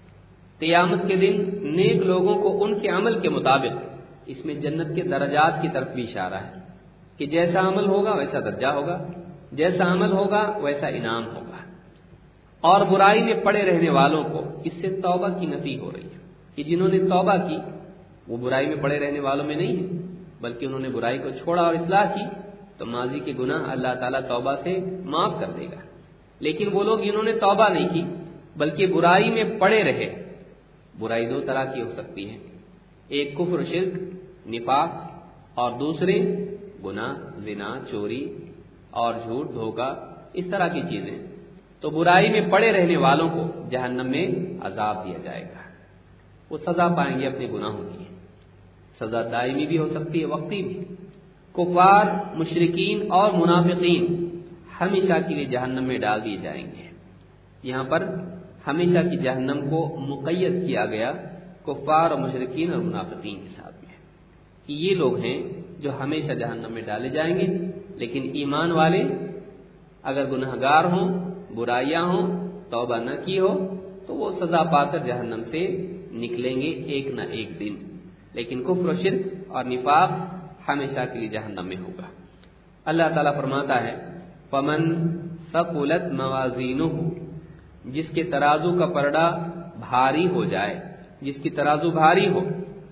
قیامت کے دن نیک لوگوں کو ان کے عمل کے مطابق، اس میں جنت کے درجات کی طرف بھی اشارہ ہے کہ جیسا عمل ہوگا ویسا درجہ ہوگا، جیسا عمل ہوگا ویسا انعام ہوگا. اور برائی میں پڑے رہنے والوں کو، اس سے توبہ کی نفی ہو رہی ہے کہ جنہوں نے توبہ کی وہ برائی میں پڑے رہنے والوں میں نہیں ہیں، بلکہ انہوں نے برائی کو چھوڑا اور اصلاح کی تو ماضی کے گناہ اللہ تعالیٰ توبہ سے معاف کر دے گا. لیکن وہ لوگ جنہوں نے توبہ نہیں کی بلکہ برائی میں پڑے رہے، برائی دو طرح کی ہو سکتی ہے، ایک کفر شرک نفاق اور دوسرے گناہ زنا چوری اور جھوٹ دھوکہ، اس طرح کی چیزیں. تو برائی میں پڑے رہنے والوں کو جہنم میں عذاب دیا جائے گا. وہ سزا پائیں گے اپنے گناہوں کی، سزا دائمی بھی ہو سکتی ہے وقتی بھی. کفار مشرکین اور منافقین ہمیشہ کے لیے جہنم میں ڈال دیے جائیں گے. یہاں پر ہمیشہ کی جہنم کو مقید کیا گیا کفار اور مشرکین اور منافقین کے ساتھ میں کہ یہ لوگ ہیں جو ہمیشہ جہنم میں ڈالے جائیں گے. لیکن ایمان والے اگر گنہگار ہوں، برائیاں ہوں، توبہ نہ کی ہو تو وہ سزا پا کر جہنم سے نکلیں گے ایک نہ ایک دن. لیکن کفر و شرک اور نفاق ہمیشہ کے لیے جہنم میں ہوگا. اللہ تعالیٰ فرماتا ہے فمن ثقلت موازینہ، جس کے ترازو کا پرڑا بھاری ہو جائے، جس کی ترازو بھاری ہو،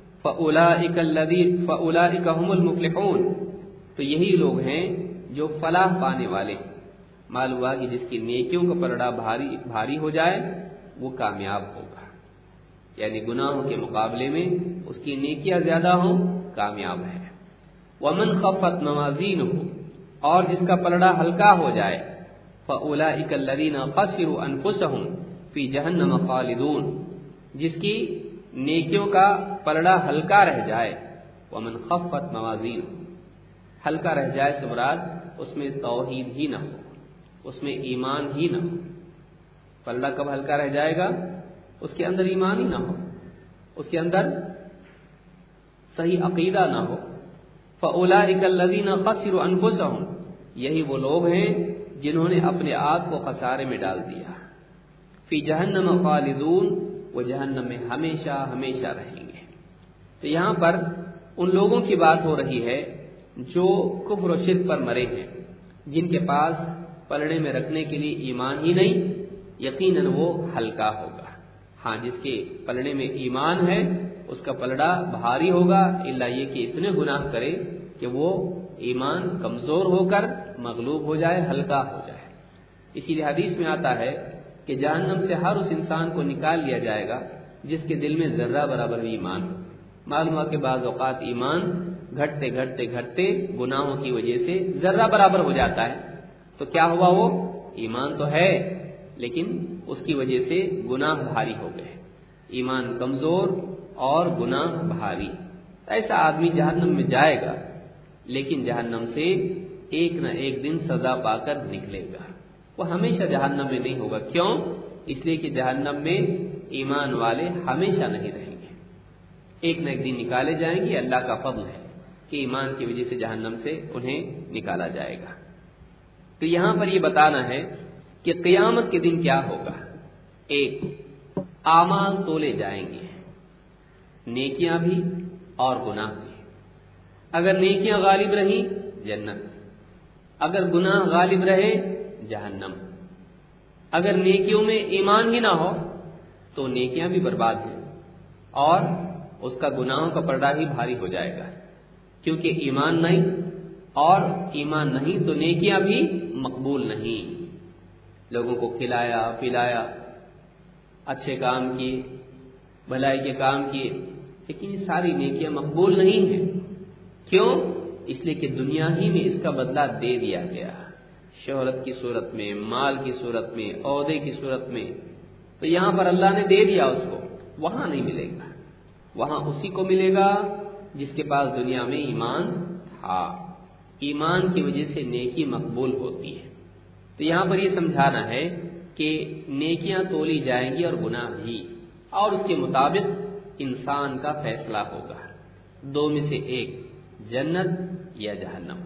فاولئک الذین فاولئک هم المفلحون، تو یہی لوگ ہیں جو فلاح پانے والے. معلوم ہوا کہ جس کی نیکیوں کا پلڑا بھاری بھاری ہو جائے وہ کامیاب ہوگا، یعنی گناہوں کے مقابلے میں اس کی نیکیاں زیادہ ہوں کامیاب ہے. ومن خفت موازینہ، اور جس کا پلڑا ہلکا ہو جائے، فاولئک الذین خسروا انفسهم فی جہنم خالدون، جس کی نیکیوں کا پلڑا ہلکا رہ جائے. ومن خفت موازینہ، ہلکا رہ جائے سے مراد اس میں توحید ہی نہ ہو، اس میں ایمان ہی نہ ہو. پلڑا کب ہلکا رہ جائے گا؟ اس کے اندر ایمان ہی نہ ہو، اس کے اندر صحیح عقیدہ نہ ہو. فاولئک الذین خسروا انفسهم، یہی وہ لوگ ہیں جنہوں نے اپنے آپ کو خسارے میں ڈال دیا. فی جہنم خالدون، وہ جہنم میں ہمیشہ ہمیشہ رہیں گے. تو یہاں پر ان لوگوں کی بات ہو رہی ہے جو کفر و شرک پر مرے ہیں، جن کے پاس پلڑے میں رکھنے کے لیے ایمان ہی نہیں. یقیناً وہ ہلکا ہوگا. ہاں، جس کے پلڑے میں ایمان ہے اس کا پلڑا بھاری ہوگا، الا یہ کہ اتنے گناہ کرے کہ وہ ایمان کمزور ہو کر مغلوب ہو جائے، ہلکا ہو جائے. اسی لیے حدیث میں آتا ہے کہ جہنم سے ہر اس انسان کو نکال لیا جائے گا جس کے دل میں ذرہ برابر بھی ایمان ہو. معلوم ہوا کہ بعض اوقات ایمان گھٹتے گھٹتے گھٹتے گناہوں کی وجہ سے ذرہ برابر ہو جاتا ہے. تو کیا ہوا؟ وہ ایمان تو ہے لیکن اس کی وجہ سے گناہ بھاری ہو گئے. ایمان کمزور اور گناہ بھاری. ایسا آدمی جہنم میں جائے گا لیکن جہنم سے ایک نہ ایک دن سزا پا کر نکلے گا. وہ ہمیشہ جہنم میں نہیں ہوگا. کیوں؟ اس لیے کہ جہنم میں ایمان والے ہمیشہ نہیں رہیں گے. ایک نہ ایک دن نکالے جائیں گے. اللہ کا فضل ہے کہ ایمان کی وجہ سے جہنم سے انہیں نکالا جائے گا. تو یہاں پر یہ بتانا ہے کہ قیامت کے دن کیا ہوگا. ایک، اعمال تولے جائیں گے، نیکیاں بھی اور گناہ بھی. اگر نیکیاں غالب رہیں جنت، اگر گناہ غالب رہے جہنم. اگر نیکیوں میں ایمان ہی نہ ہو تو نیکیاں بھی برباد ہیں اور اس کا گناہوں کا پلڑا ہی بھاری ہو جائے گا. کیونکہ ایمان نہیں، اور ایمان نہیں تو نیکیاں بھی مقبول نہیں. لوگوں کو کھلایا پلایا، اچھے کام کیے، بھلائی کے کام کیے، لیکن یہ ساری نیکیاں مقبول نہیں ہیں. کیوں؟ اس لیے کہ دنیا ہی میں اس کا بدلہ دے دیا گیا، شہرت کی صورت میں، مال کی صورت میں، عہدے کی صورت میں. تو یہاں پر اللہ نے دے دیا اس کو، وہاں نہیں ملے گا. وہاں اسی کو ملے گا جس کے پاس دنیا میں ایمان تھا. ایمان کی وجہ سے نیکی مقبول ہوتی ہے. تو یہاں پر یہ سمجھانا ہے کہ نیکیاں تولی جائیں گی اور گناہ بھی، اور اس کے مطابق انسان کا فیصلہ ہوگا. دو میں سے ایک، جنت یا جہنم.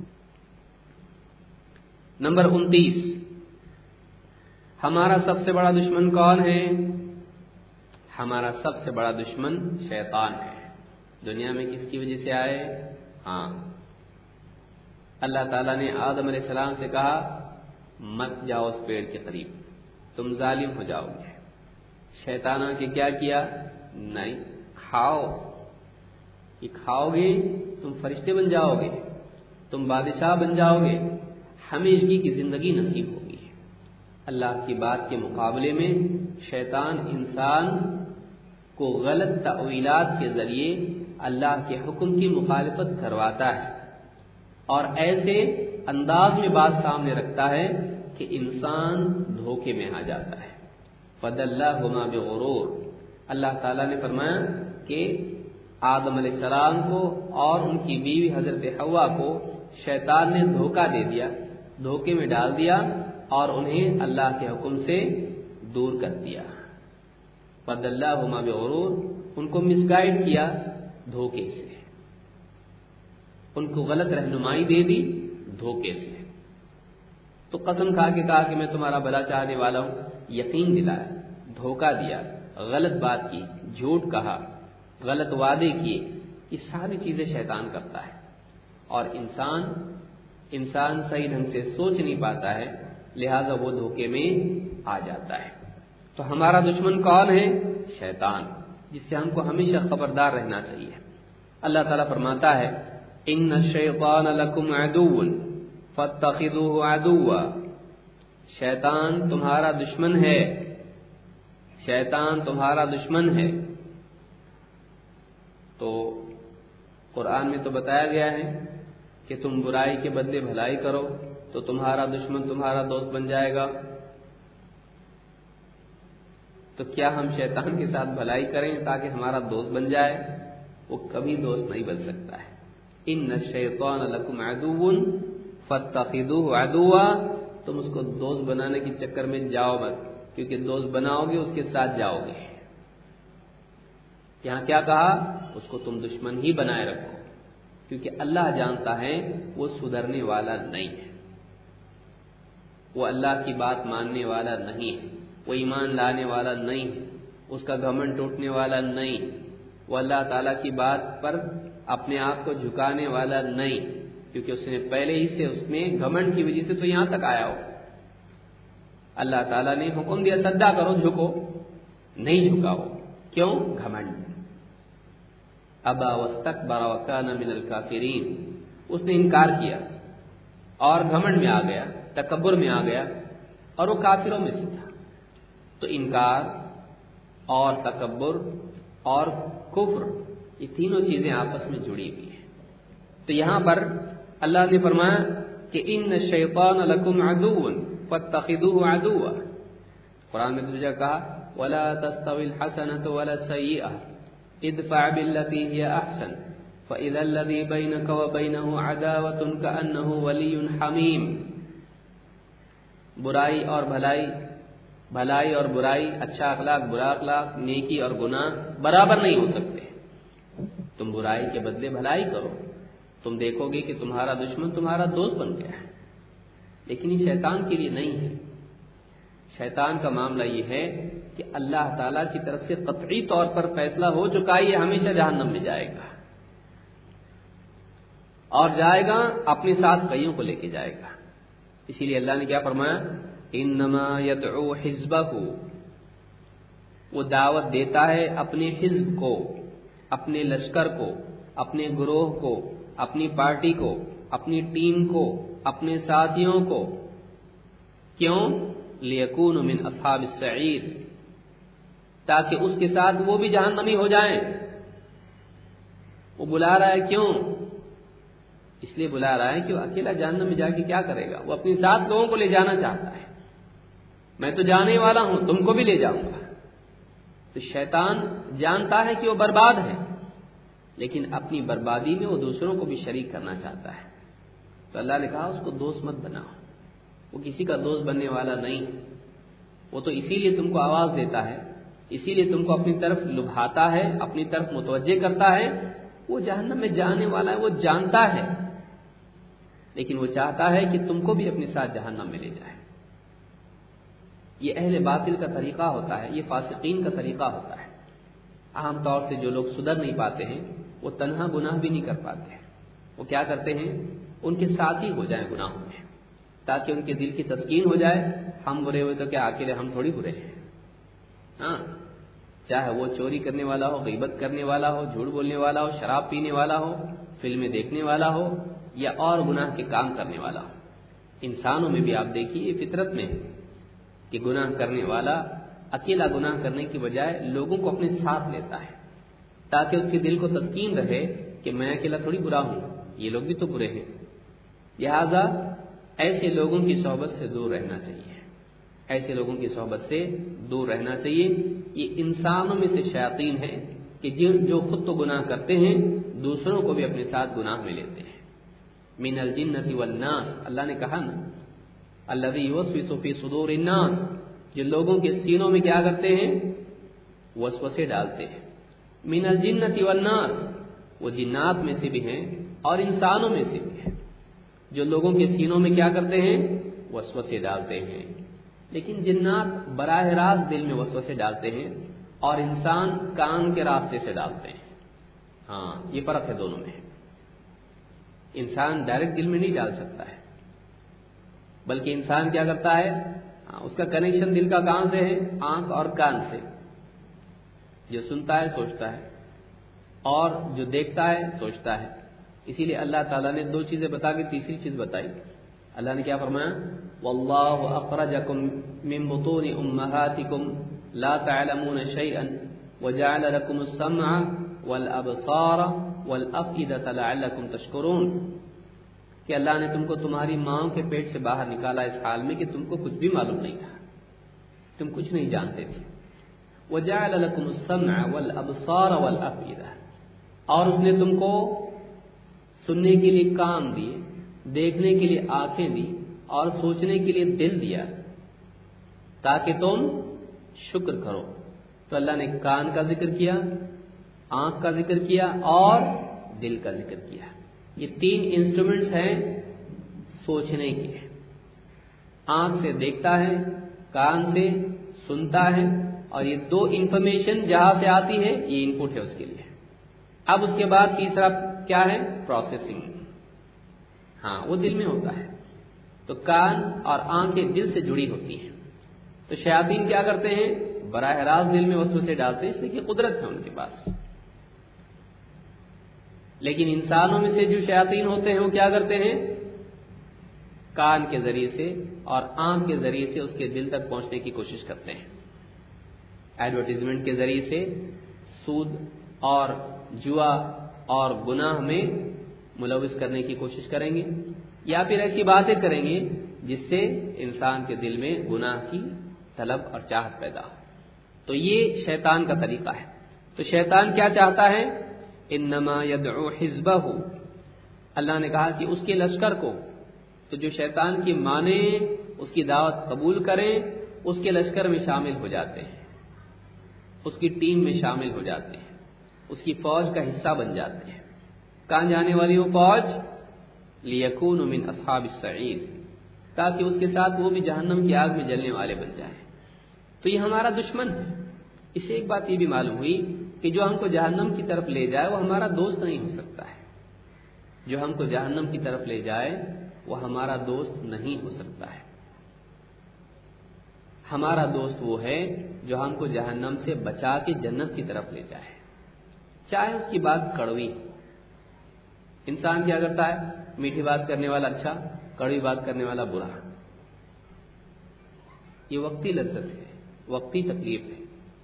نمبر انتیس، ہمارا سب سے بڑا دشمن کون ہے؟ ہمارا سب سے بڑا دشمن شیطان ہے. دنیا میں کس کی وجہ سے آئے؟ ہاں، اللہ تعالیٰ نے آدم علیہ السلام سے کہا مت جاؤ اس پیڑ کے قریب، تم ظالم ہو جاؤ گے. شیطان آ کے کیا کیا؟ نہیں، کھاؤ. یہ کھاؤ گے تم فرشتے بن جاؤ گے، تم بادشاہ بن جاؤ گے، ہمیشگی کی زندگی نصیب ہوگی. اللہ کی بات کے مقابلے میں شیطان انسان کو غلط تأویلات کے ذریعے اللہ کے حکم کی مخالفت کرواتا ہے اور ایسے انداز میں بات سامنے رکھتا ہے کہ انسان دھوکے میں آ جاتا ہے. فَدَلَّاهُمَا بِغُرُورٍ. اللہ تعالیٰ نے فرمایا کہ آدم علیہ السلام کو اور ان کی بیوی حضرت حوا کو شیطان نے دھوکہ دے دیا، دھوکے میں ڈال دیا اور انہیں اللہ کے حکم سے دور کر دیا. فَدَلَّاهُمَا بِغُرُورٍ. ان کو مس گائیڈ کیا دھوکے سے، ان کو غلط رہنمائی دے دی دھوکے سے. تو قسم کھا کے کہا کہ میں تمہارا بھلا چاہنے والا ہوں، یقین دلایا، دھوکہ دیا، غلط بات کی، جھوٹ کہا، غلط وعدے کیے. یہ ساری چیزیں شیطان کرتا ہے اور انسان انسان صحیح ڈھنگ سے سوچ نہیں پاتا ہے، لہذا وہ دھوکے میں آ جاتا ہے. تو ہمارا دشمن کون ہے؟ شیطان، جس سے ہم کو ہمیشہ خبردار رہنا چاہیے. اللہ تعالیٰ فرماتا ہے ان الشیطان لکم عدو فاتخذوه عدوا. شیطان تمہارا دشمن ہے، شیطان تمہارا دشمن ہے. تو قرآن میں تو بتایا گیا ہے کہ تم برائی کے بدلے بھلائی کرو تو تمہارا دشمن تمہارا دوست بن جائے گا. تو کیا ہم شیطان کے ساتھ بھلائی کریں تاکہ ہمارا دوست بن جائے؟ وہ کبھی دوست نہیں بن سکتا ہے. ان الشیطان لکم عدو فاتخذوه عدوا. تم اس کو دوست بنانے کے چکر میں جاؤ مت، کیونکہ دوست بناؤ گے اس کے ساتھ جاؤ گے. یہاں کیا کہا؟ اس کو تم دشمن ہی بنائے رکھو، کیونکہ اللہ جانتا ہے وہ سدھرنے والا نہیں ہے. وہ اللہ کی بات ماننے والا نہیں ہے، وہ ایمان لانے والا نہیں ہے، اس کا گھمنڈ ٹوٹنے والا نہیں، وہ اللہ تعالیٰ کی بات پر اپنے آپ کو جھکانے والا نہیں، کیونکہ اس نے پہلے ہی سے اس میں گھمنڈ کی وجہ سے تو یہاں تک آیا ہو۔ اللہ تعالیٰ نے حکم دیا سجدہ کرو، جھکو، نہیں جھکا وہ، کیوں؟ گھمنڈ۔ ابا واستکبر وکان من الکافرین، اس نے انکار کیا اور گھمنڈ میں آ گیا، تکبر میں آ گیا، اور وہ کافروں میں سے تھا۔ تو انکار اور تکبر اور کفر، یہ تینوں چیزیں آپس میں جڑی ہوئی ہیں۔ تو یہاں پر اللہ نے فرمایا کہ ان الشیطان لکم عدو فاتخذوه عدوا، قرآن میں دوسری جگہ کہا ولا تستوی الحسنۃ ولا السیئۃ ادفع بالتي هي احسن فاذا الذي بينك وبينه عداوة كأنه ولي حمیم، برائی اور بھلائی، بھلائی اور برائی، اچھا اخلاق برا اخلاق، نیکی اور گناہ برابر نہیں ہو سکتے۔ تم برائی کے بدلے بھلائی کرو، تم دیکھو گے کہ تمہارا دشمن تمہارا دوست بن گیا ہے۔ لیکن یہ شیطان کے لیے نہیں ہے۔ شیطان کا معاملہ یہ ہے کہ اللہ تعالیٰ کی طرف سے قطعی طور پر فیصلہ ہو چکا ہے یہ ہمیشہ جہنم میں جائے گا، اور جائے گا اپنے ساتھ کئیوں کو لے کے جائے گا۔ اسی لیے اللہ نے کیا فرمایا؟ انما یدعو حزبہ، وہ دعوت دیتا ہے اپنے حزب کو، اپنے لشکر کو، اپنے گروہ کو، اپنی پارٹی کو، اپنی ٹیم کو، اپنے ساتھیوں کو، کیوں؟ لیکون من اصحاب السعیر، تاکہ اس کے ساتھ وہ بھی جہنمی ہو جائیں۔ وہ بلا رہا ہے کیوں؟ اس لیے بلا رہا ہے کہ وہ اکیلا جہنم میں جا کے کیا کرے گا؟ وہ اپنے ساتھ لوگوں کو لے جانا چاہتا ہے۔ میں تو جانے والا ہوں، تم کو بھی لے جاؤں گا۔ تو شیطان جانتا ہے کہ وہ برباد ہے، لیکن اپنی بربادی میں وہ دوسروں کو بھی شریک کرنا چاہتا ہے۔ تو اللہ نے کہا اس کو دوست مت بناؤ، وہ کسی کا دوست بننے والا نہیں، وہ تو اسی لیے تم کو آواز دیتا ہے، اسی لیے تم کو اپنی طرف لبھاتا ہے، اپنی طرف متوجہ کرتا ہے۔ وہ جہنم میں جانے والا ہے، وہ جانتا ہے، لیکن وہ چاہتا ہے کہ تم کو بھی اپنے ساتھ جہنم میں لے جائے۔ یہ اہل باطل کا طریقہ ہوتا ہے، یہ فاسقین کا طریقہ ہوتا ہے۔ عام طور سے جو لوگ سدھر نہیں پاتے ہیں وہ تنہا گناہ بھی نہیں کر پاتے ہیں، وہ کیا کرتے ہیں؟ ان کے ساتھی ہو جائیں گناہوں میں، تاکہ ان کے دل کی تسکین ہو جائے۔ ہم برے ہوئے تو کیا اکیلے ہم تھوڑی برے ہیں؟ ہاں، چاہے وہ چوری کرنے والا ہو، غیبت کرنے والا ہو، جھوٹ بولنے والا ہو، شراب پینے والا ہو، فلمیں دیکھنے والا ہو، یا اور گناہ کے کام کرنے والا ہو۔ انسانوں میں بھی آپ دیکھیے فطرت میں کہ گناہ کرنے والا اکیلا گناہ کرنے کی بجائے لوگوں کو اپنے ساتھ لیتا ہے، تاکہ اس کے دل کو تسکین رہے کہ میں اکیلا تھوڑی برا ہوں، یہ لوگ بھی تو برے ہیں۔ لہذا ایسے لوگوں کی صحبت سے دور رہنا چاہیے، ایسے لوگوں کی صحبت سے دور رہنا چاہیے۔ یہ انسانوں میں سے شیاطین ہیں کہ جو خود تو گناہ کرتے ہیں دوسروں کو بھی اپنے ساتھ گناہ میں لیتے ہیں۔ من الجنۃ والناس، اللہ نے کہا نا الذی یوسوس فی صدور الناس، جو لوگوں کے سینوں میں کیا کرتے ہیں؟ وسوسے ڈالتے ہیں۔ من الجنۃ والناس، وہ جنات میں سے بھی ہیں اور انسانوں میں سے بھی ہیں، جو لوگوں کے سینوں میں کیا کرتے ہیں؟ وسوسے ڈالتے ہیں۔ لیکن جنات براہ راست دل میں وسوسے ڈالتے ہیں اور انسان کان کے راستے سے ڈالتے ہیں۔ ہاں، یہ فرق ہے دونوں میں۔ انسان ڈائریکٹ دل میں نہیں ڈال سکتا ہے، بلکہ انسان کیا کرتا ہے؟ اس کا کنیکشن دل کا کہاں سے ہے؟ آنکھ اور کان سے۔ جو سنتا ہے سوچتا ہے، اور جو دیکھتا ہے سوچتا ہے۔ اسی لیے اللہ تعالیٰ نے دو چیزیں بتا کے تیسری چیز بتائی۔ اللہ نے کیا فرمایا؟ واللہ اخرجکم من بطون امہاتکم لا تعلمون شیئا وجعل لکم السمع والابصار والافئدۃ لعلکم تشکرون، کہ اللہ نے تم کو تمہاری ماں کے پیٹ سے باہر نکالا اس حال میں کہ تم کو کچھ بھی معلوم نہیں تھا، تم کچھ نہیں جانتے تھے۔ وجعل لکم السمع والابصار والافئدۃ، اور اس نے تم کو سننے کے لیے کان دیے، دیکھنے کے لیے آنکھیں دی، اور سوچنے کے لیے دل دیا، تاکہ تم شکر کرو۔ تو اللہ نے کان کا ذکر کیا، آنکھ کا ذکر کیا اور دل کا ذکر کیا۔ یہ تین انسٹرومنٹس ہیں سوچنے کے، آنکھ سے دیکھتا ہے، کان سے سنتا ہے، اور یہ دو انفارمیشن جہاں سے آتی ہے یہ ان پٹ ہے اس کے لیے۔ اب اس کے بعد تیسرا کیا ہے؟ پروسیسنگ۔ ہاں وہ دل میں ہوتا ہے، تو کان اور آنکھیں دل سے جڑی ہوتی ہیں۔ تو شیاطین کیا کرتے ہیں؟ براہ راست دل میں وسوسے ڈالتے ہیں، اس لیے کہ قدرت ہے ان کے پاس۔ لیکن انسانوں میں سے جو شیاطین ہوتے ہیں وہ کیا کرتے ہیں؟ کان کے ذریعے سے اور آنکھ کے ذریعے سے اس کے دل تک پہنچنے کی کوشش کرتے ہیں۔ ایڈورٹیزمنٹ کے ذریعے سے سود اور جوا اور گناہ میں ملوث کرنے کی کوشش کریں گے، یا پھر ایسی باتیں کریں گے جس سے انسان کے دل میں گناہ کی طلب اور چاہت پیدا ہو۔ تو یہ شیطان کا طریقہ ہے۔ تو شیطان کیا چاہتا ہے؟ انما یدعو حزبہ، اللہ نے کہا کہ اس کے لشکر کو، تو جو شیطان کی مانے، اس کی دعوت قبول کریں، اس کے لشکر میں شامل ہو جاتے ہیں، اس کی ٹیم میں شامل ہو جاتے ہیں، اس کی فوج کا حصہ بن جاتے ہیں۔ کہاں جانے والی وہ فوج؟ لیکونوا من اصحاب السعیر، تاکہ اس کے ساتھ وہ بھی جہنم کی آگ میں جلنے والے بن جائیں۔ تو یہ ہمارا دشمن ہے۔ اس سے ایک بات یہ بھی معلوم ہوئی کہ جو ہم کو جہنم کی طرف لے جائے وہ ہمارا دوست نہیں ہو سکتا ہے۔ جو ہم کو جہنم کی طرف لے جائے وہ ہمارا دوست نہیں ہو سکتا ہے۔ ہمارا دوست وہ ہے جو ہم کو جہنم سے بچا کے جنت کی طرف لے جائے، چاہے اس کی بات کڑوی۔ انسان کیا کرتا ہے؟ میٹھی بات کرنے والا اچھا، کڑوی بات کرنے والا برا۔ یہ وقتی لذت ہے، وقتی تکلیف ہے۔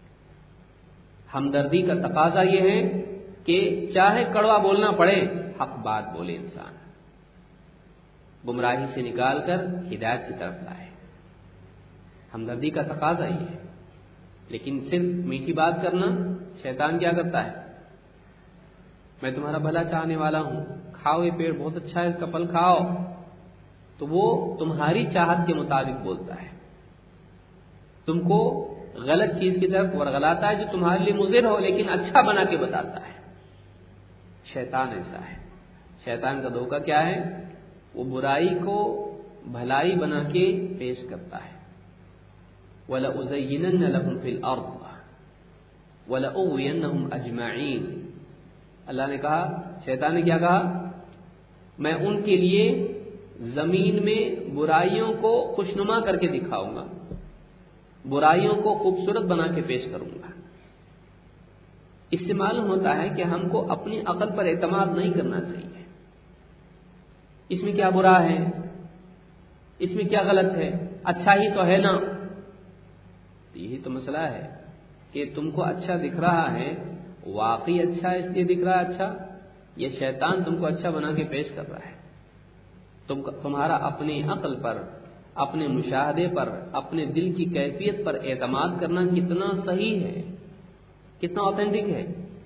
ہمدردی کا تقاضا یہ ہے کہ چاہے کڑوا بولنا پڑے، حق بات بولے، انسان گمراہی سے نکال کر ہدایت کی طرف لائے۔ ہمدردی کا تقاضا یہ ہے۔ لیکن صرف میٹھی بات کرنا، شیطان کیا کرتا ہے؟ میں تمہارا بھلا چاہنے والا ہوں، کھاؤ یہ پیڑ بہت اچھا ہے، اس کا پھل کھاؤ، تو وہ تمہاری چاہت کے مطابق بولتا ہے، تم کو غلط چیز کی طرف ورغلاتا ہے جو تمہارے لیے مضر ہو لیکن اچھا بنا کے بتاتا ہے۔ شیطان ایسا ہے۔ شیطان کا دھوکہ کیا ہے؟ وہ برائی کو بھلائی بنا کے پیش کرتا ہے۔ وَلَأُزَيِّنَنَّ لَهُمْ فِي الْأَرْضِ وَلَأُغْوِيَنَّهُمْ أَجْمَعِينَ، اللہ نے کہا، شیطان نے کیا کہا؟ میں ان کے لیے زمین میں برائیوں کو خوشنما کر کے دکھاؤں گا، برائیوں کو خوبصورت بنا کے پیش کروں گا۔ اس سے معلوم ہوتا ہے کہ ہم کو اپنی عقل پر اعتماد نہیں کرنا چاہیے۔ اس میں کیا برا ہے؟ اس میں کیا غلط ہے؟ اچھا ہی تو ہے نا۔ یہی تو مسئلہ ہے کہ تم کو اچھا دکھ رہا ہے، واقعی اچھا ہے اس لیے دکھ رہا ہے اچھا، یہ شیطان تم کو اچھا بنا کے پیش کر رہا ہے۔ تم تمہارا اپنی عقل پر، اپنے مشاہدے پر، اپنے دل کی کیفیت پر اعتماد کرنا کتنا صحیح ہے، کتنا اوتھینٹک ہے۔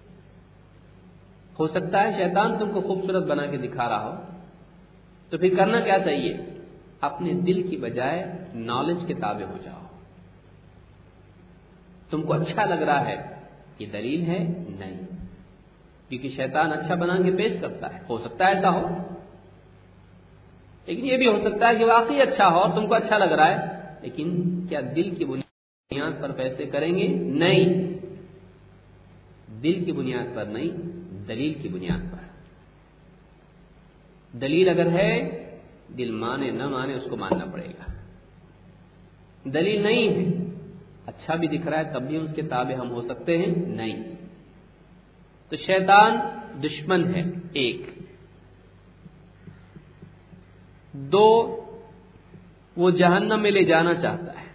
ہو سکتا ہے شیطان تم کو خوبصورت بنا کے دکھا رہا ہو، تو پھر کرنا کیا چاہیے؟ اپنے دل کی بجائے نالج کے تابع ہو جاؤ۔ تم کو اچھا لگ رہا ہے، یہ دلیل ہے؟ نہیں، کیونکہ شیطان اچھا بنا کے پیش کرتا ہے۔ ہو سکتا ہے ایسا ہو، لیکن یہ بھی ہو سکتا ہے کہ واقعی اچھا ہو اور تم کو اچھا لگ رہا ہے، لیکن کیا دل کی بنیاد پر فیصلے کریں گے؟ نہیں، دل کی بنیاد پر نہیں، دلیل کی بنیاد پر۔ دلیل اگر ہے، دل مانے نہ مانے اس کو ماننا پڑے گا۔ دلیل نہیں ہے، اچھا بھی دکھ رہا ہے تب بھی اس کے تابع ہم ہو سکتے ہیں؟ نہیں۔ تو شیطان دشمن ہے، ایک۔ دو، وہ جہنم میں لے جانا چاہتا ہے۔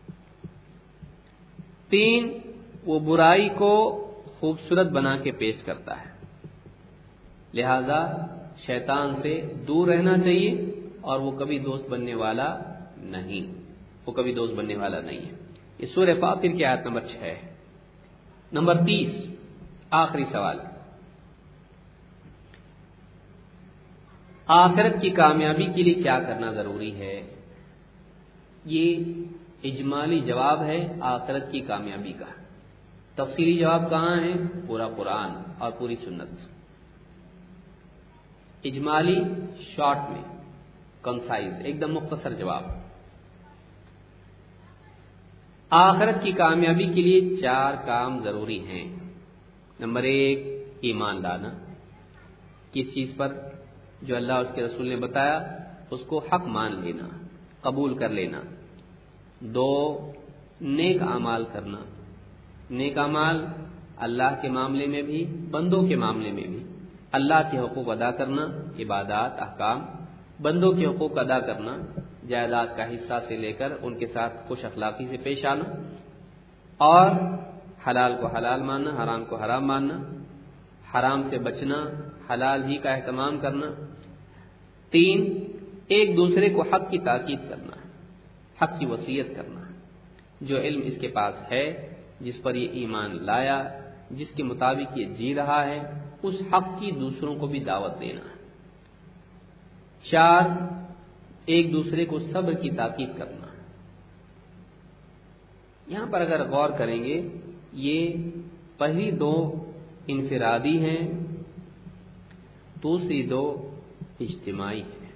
تین، وہ برائی کو خوبصورت بنا کے پیش کرتا ہے۔ لہذا شیطان سے دور رہنا چاہیے، اور وہ کبھی دوست بننے والا نہیں، وہ کبھی دوست بننے والا نہیں ہے۔ یہ سورہ فاطر کی آیت نمبر چھ ہے۔ نمبر تیس، آخری سوال، آخرت کی کامیابی کے لیے کیا کرنا ضروری ہے؟ یہ اجمالی جواب ہے آخرت کی کامیابی کا۔ تفصیلی جواب کہاں ہے؟ پورا قرآن اور پوری سنت۔ اجمالی شارٹ میں، کنسائز، ایک دم مختصر جواب۔ آخرت کی کامیابی کے لیے چار کام ضروری ہیں۔ نمبر ایک، ایمان لانا، کس چیز پر؟ جو اللہ اس کے رسول نے بتایا اس کو حق مان لینا، قبول کر لینا۔ دو، نیک اعمال کرنا، نیک اعمال اللہ کے معاملے میں بھی، بندوں کے معاملے میں بھی، اللہ کے حقوق ادا کرنا، عبادات، احکام، بندوں کے حقوق ادا کرنا، جائیداد کا حصہ سے لے کر ان کے ساتھ خوش اخلاقی سے پیش آنا، اور حلال کو حلال ماننا، حرام کو حرام ماننا، حرام سے بچنا، حلال ہی کا اہتمام کرنا۔ تین، ایک دوسرے کو حق کی تاکید کرنا، حق کی وصیت کرنا۔ جو علم اس کے پاس ہے، جس پر یہ ایمان لایا، جس کے مطابق یہ جی رہا ہے، اس حق کی دوسروں کو بھی دعوت دینا۔ چار، ایک دوسرے کو صبر کی تاکید کرنا۔ یہاں پر اگر غور کریں گے، یہ پہلی دو انفرادی ہیں، دوسری دو اجتماعی ہیں۔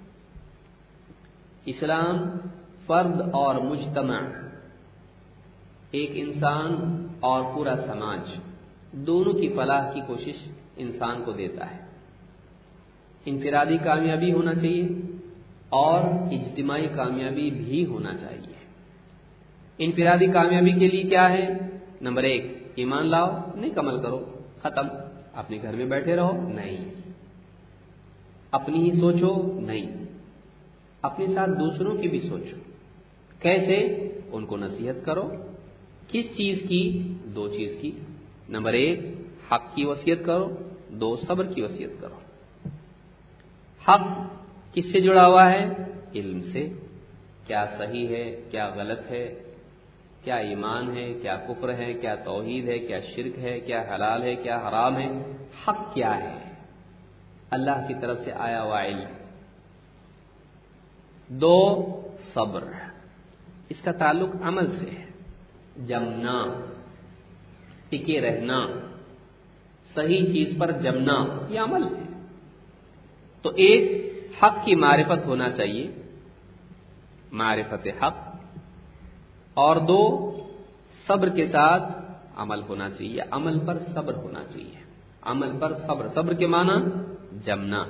اسلام فرد اور مجتمع، ایک انسان اور پورا سماج، دونوں کی فلاح کی کوشش انسان کو دیتا ہے۔ انفرادی کامیابی ہونا چاہیے اور اجتماعی کامیابی بھی ہونا چاہیے۔ انفرادی کامیابی کے لیے کیا ہے؟ نمبر ایک، ایمان لاؤ، نیک عمل کرو، ختم۔ اپنے گھر میں بیٹھے رہو؟ نہیں۔ اپنی ہی سوچو؟ نہیں۔ اپنے ساتھ دوسروں کی بھی سوچو۔ کیسے؟ ان کو نصیحت کرو۔ کس چیز کی؟ دو چیز کی۔ نمبر ایک، حق کی وصیت کرو، دو، صبر کی وصیت کرو۔ حق کس سے جڑا ہوا ہے؟ علم سے۔ کیا صحیح ہے، کیا غلط ہے، کیا ایمان ہے، کیا کفر ہے، کیا توحید ہے، کیا شرک ہے، کیا حلال ہے، کیا حرام ہے، حق کیا ہے؟ اللہ کی طرف سے آیا ہوا علم۔ دو، صبر، اس کا تعلق عمل سے ہے۔ جمنا، ٹکے رہنا، صحیح چیز پر جمنا، یہ عمل ہے۔ تو ایک، حق کی معرفت ہونا چاہیے، معرفت حق، اور دو، صبر کے ساتھ عمل ہونا چاہیے، عمل پر صبر ہونا چاہیے، عمل پر صبر۔ صبر کے معنی جمنا۔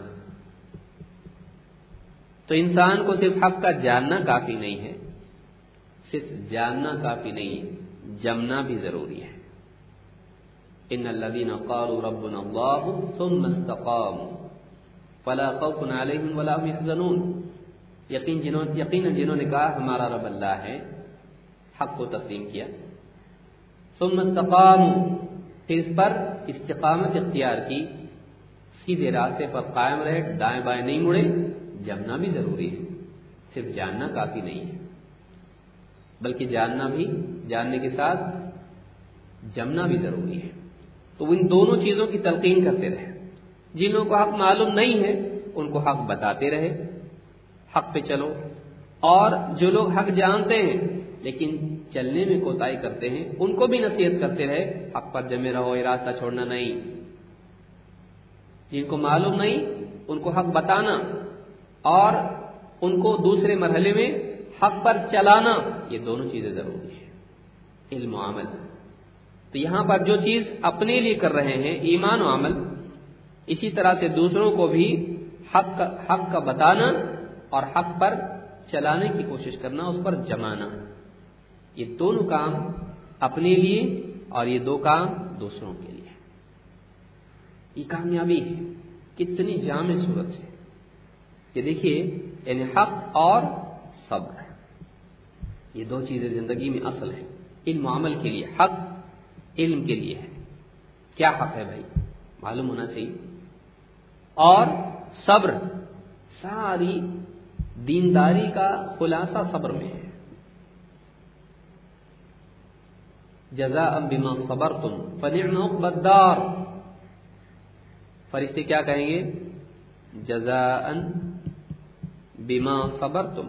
تو انسان کو صرف حق کا جاننا کافی نہیں ہے، صرف جاننا کافی نہیں ہے، جمنا بھی ضروری ہے۔ ان الذين قالوا ربنا الله ثم استقاموا فلا خوف عليهم ولا هم يحزنون، یقین جنہوں یقینا جنہوں نے کہا ہمارا رب اللہ ہے، حق کو تسلیم کیا، ثم استقاموا، پھر اس پر استقامت اختیار کی، سیدھے راستے پر قائم رہے، دائیں بائیں نہیں مڑے، جمنا بھی ضروری ہے، صرف جاننا کافی نہیں ہے، بلکہ جاننا بھی، جاننے کے ساتھ جمنا بھی ضروری ہے۔ تو ان دونوں چیزوں کی تلقین کرتے رہے۔ جن لوگوں کو حق معلوم نہیں ہے ان کو حق بتاتے رہے، حق پہ چلو، اور جو لوگ حق جانتے ہیں لیکن چلنے میں کوتاہی کرتے ہیں ان کو بھی نصیحت کرتے رہے، حق پر جمے رہو، یہ راستہ چھوڑنا نہیں۔ جن کو معلوم نہیں ان کو حق بتانا اور ان کو دوسرے مرحلے میں حق پر چلانا، یہ دونوں چیزیں ضروری ہیں، علم و عمل۔ تو یہاں پر جو چیز اپنے لیے کر رہے ہیں، ایمان و عمل، اسی طرح سے دوسروں کو بھی حق کا حق کا بتانا اور حق پر چلانے کی کوشش کرنا، اس پر جمانا، یہ دونوں کام اپنے لیے اور یہ دو کام دوسروں کے لیے۔ یہ کامیابی ہے، کتنی جامع صورت ہے یہ دیکھیے، یعنی حق اور صبر، یہ دو چیزیں زندگی میں اصل ہیں۔ علم و عمل کے لیے حق، علم کے لیے ہے، کیا حق ہے بھائی معلوم ہونا چاہیے، اور صبر، ساری دینداری کا خلاصہ صبر میں ہے۔ جزاء بما صبرتم فنعم عقبى الدار، فرشتے کیا کہیں گے؟ جزاء بما صبرتم،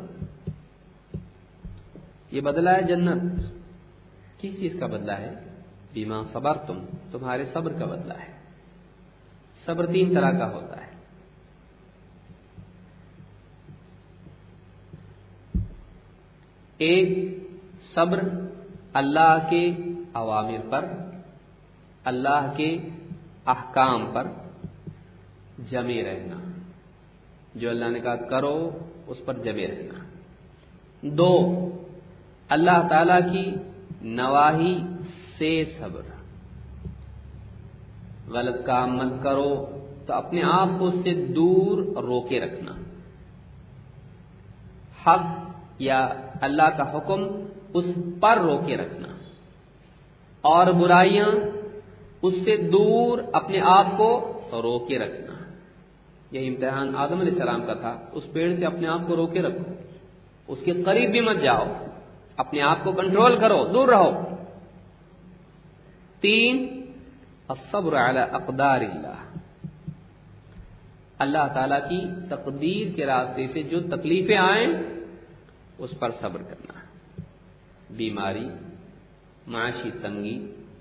یہ بدلہ ہے جنت، کس چیز کا بدلہ ہے؟ بما صبرتم، تمہارے صبر کا بدلہ ہے۔ صبر تین طرح کا ہوتا ہے، ایک صبر اللہ کے اوامر پر، اللہ کے احکام پر جمے رہنا، جو اللہ نے کہا کرو اس پر جمے رہنا۔ دو، اللہ تعالی کی نواہی سے صبر، غلط کام مت کرو تو اپنے آپ کو اس سے دور روکے رکھنا، حق یا اللہ کا حکم اس پر روکے رکھنا، اور برائیاں اس سے دور اپنے آپ کو روکے رکھنا۔ یہ امتحان آدم علیہ السلام کا تھا، اس پیڑ سے اپنے آپ کو روکے رکھو، اس کے قریب بھی مت جاؤ، اپنے آپ کو کنٹرول کرو، دور رہو۔ تین، الصبر علی اقدار اللہ، اللہ تعالی کی تقدیر کے راستے سے جو تکلیفیں آئیں اس پر صبر کرنا، بیماری، معاشی تنگی،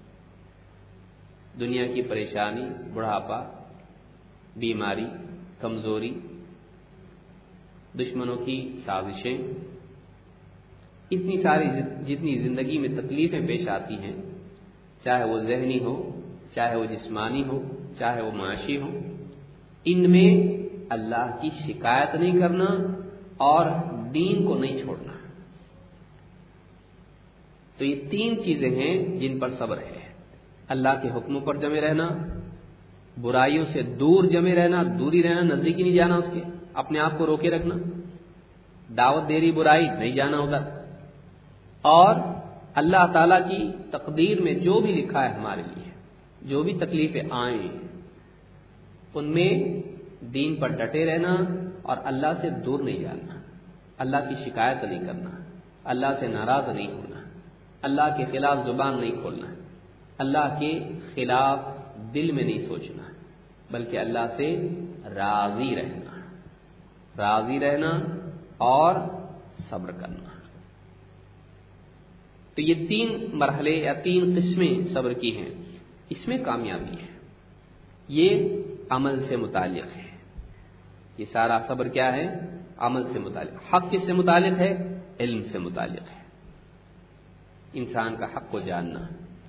دنیا کی پریشانی، بڑھاپا، بیماری، کمزوری، دشمنوں کی سازشیں، اتنی ساری جتنی زندگی میں تکلیفیں پیش آتی ہیں، چاہے وہ ذہنی ہو، چاہے وہ جسمانی ہو، چاہے وہ معاشی ہو، ان میں اللہ کی شکایت نہیں کرنا اور دین کو نہیں چھوڑنا۔ تو یہ تین چیزیں ہیں جن پر صبر ہے، اللہ کے حکموں پر جمے رہنا، برائیوں سے دور جمے رہنا، دوری رہنا، نزدیکی نہیں جانا اس کے، اپنے آپ کو روکے رکھنا، دعوت دے رہی برائی نہیں جانا ادھر، اور اللہ تعالی کی تقدیر میں جو بھی لکھا ہے ہمارے لیے، جو بھی تکلیفیں آئیں ان میں دین پر ڈٹے رہنا اور اللہ سے دور نہیں جانا، اللہ کی شکایت نہیں کرنا، اللہ سے ناراض نہیں ہونا، اللہ کے خلاف زبان نہیں کھولنا، اللہ کے خلاف دل میں نہیں سوچنا، بلکہ اللہ سے راضی رہنا، راضی رہنا اور صبر کرنا۔ تو یہ تین مرحلے یا تین قسمیں صبر کی ہیں، اس میں کامیابی ہے، یہ عمل سے متعلق ہے، یہ سارا صبر کیا ہے؟ عمل سے متعلق۔ حق کس سے متعلق ہے؟ علم سے متعلق ہے، انسان کا حق کو جاننا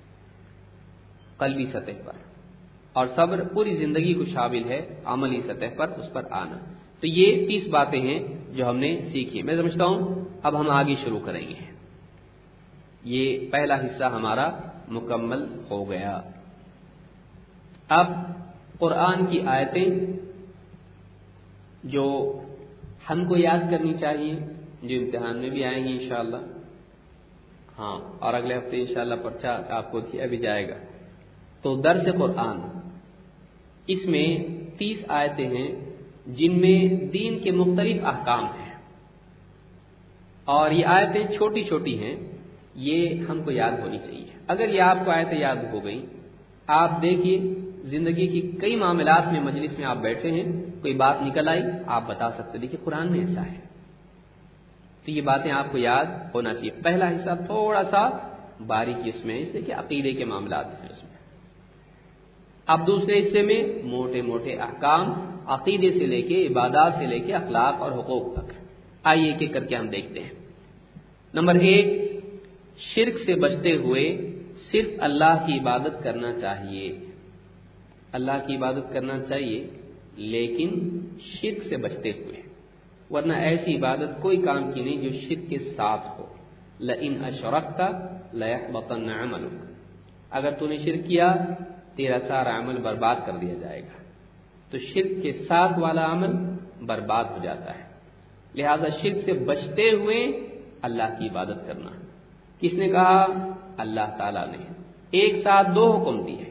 قلبی سطح پر، اور صبر پوری زندگی کو شامل ہے، عملی سطح پر اس پر آنا۔ تو یہ تیس باتیں ہیں جو ہم نے سیکھی۔ میں سمجھتا ہوں اب ہم آگے شروع کریں گے، یہ پہلا حصہ ہمارا مکمل ہو گیا۔ اب قرآن کی آیتیں جو ہم کو یاد کرنی چاہیے، جو امتحان میں بھی آئیں گی انشاءاللہ، ہاں، اور اگلے ہفتے انشاءاللہ پرچہ آپ کو دیا بھی جائے گا۔ تو درس قرآن، اس میں تیس آیتیں ہیں جن میں دین کے مختلف احکام ہیں، اور یہ آیتیں چھوٹی چھوٹی ہیں، یہ ہم کو یاد ہونی چاہیے۔ اگر یہ آپ کو آیتیں یاد ہو گئی، آپ دیکھیے زندگی کی کئی معاملات میں مجلس میں آپ بیٹھے ہیں، کوئی بات نکل آئی، آپ بتا سکتے دیکھیے قرآن میں ایسا ہے، تو یہ باتیں آپ کو یاد ہونا چاہیے۔ پہلا حصہ تھوڑا سا باریکی اس میں، اس لیے کہ عقیدے کے معاملات ہیں اس میں۔ اب دوسرے حصے میں موٹے موٹے احکام، عقیدے سے لے کے عبادات سے لے کے اخلاق اور حقوق تک۔ آئیے ایک ایک کر کے ہم دیکھتے ہیں۔ نمبر ایک، شرک سے بچتے ہوئے صرف اللہ کی عبادت کرنا چاہیے، اللہ کی عبادت کرنا چاہیے لیکن شرک سے بچتے ہوئے، ورنہ ایسی عبادت کوئی کام کی نہیں جو شرک کے ساتھ ہو۔ لئن اشرکت لیحبطن عملک، اگر تو نے شرک کیا تیرا سارا عمل برباد کر دیا جائے گا۔ تو شرک کے ساتھ والا عمل برباد ہو جاتا ہے، لہذا شرک سے بچتے ہوئے اللہ کی عبادت کرنا۔ کس نے کہا؟ اللہ تعالیٰ نے ایک ساتھ دو حکم دیے۔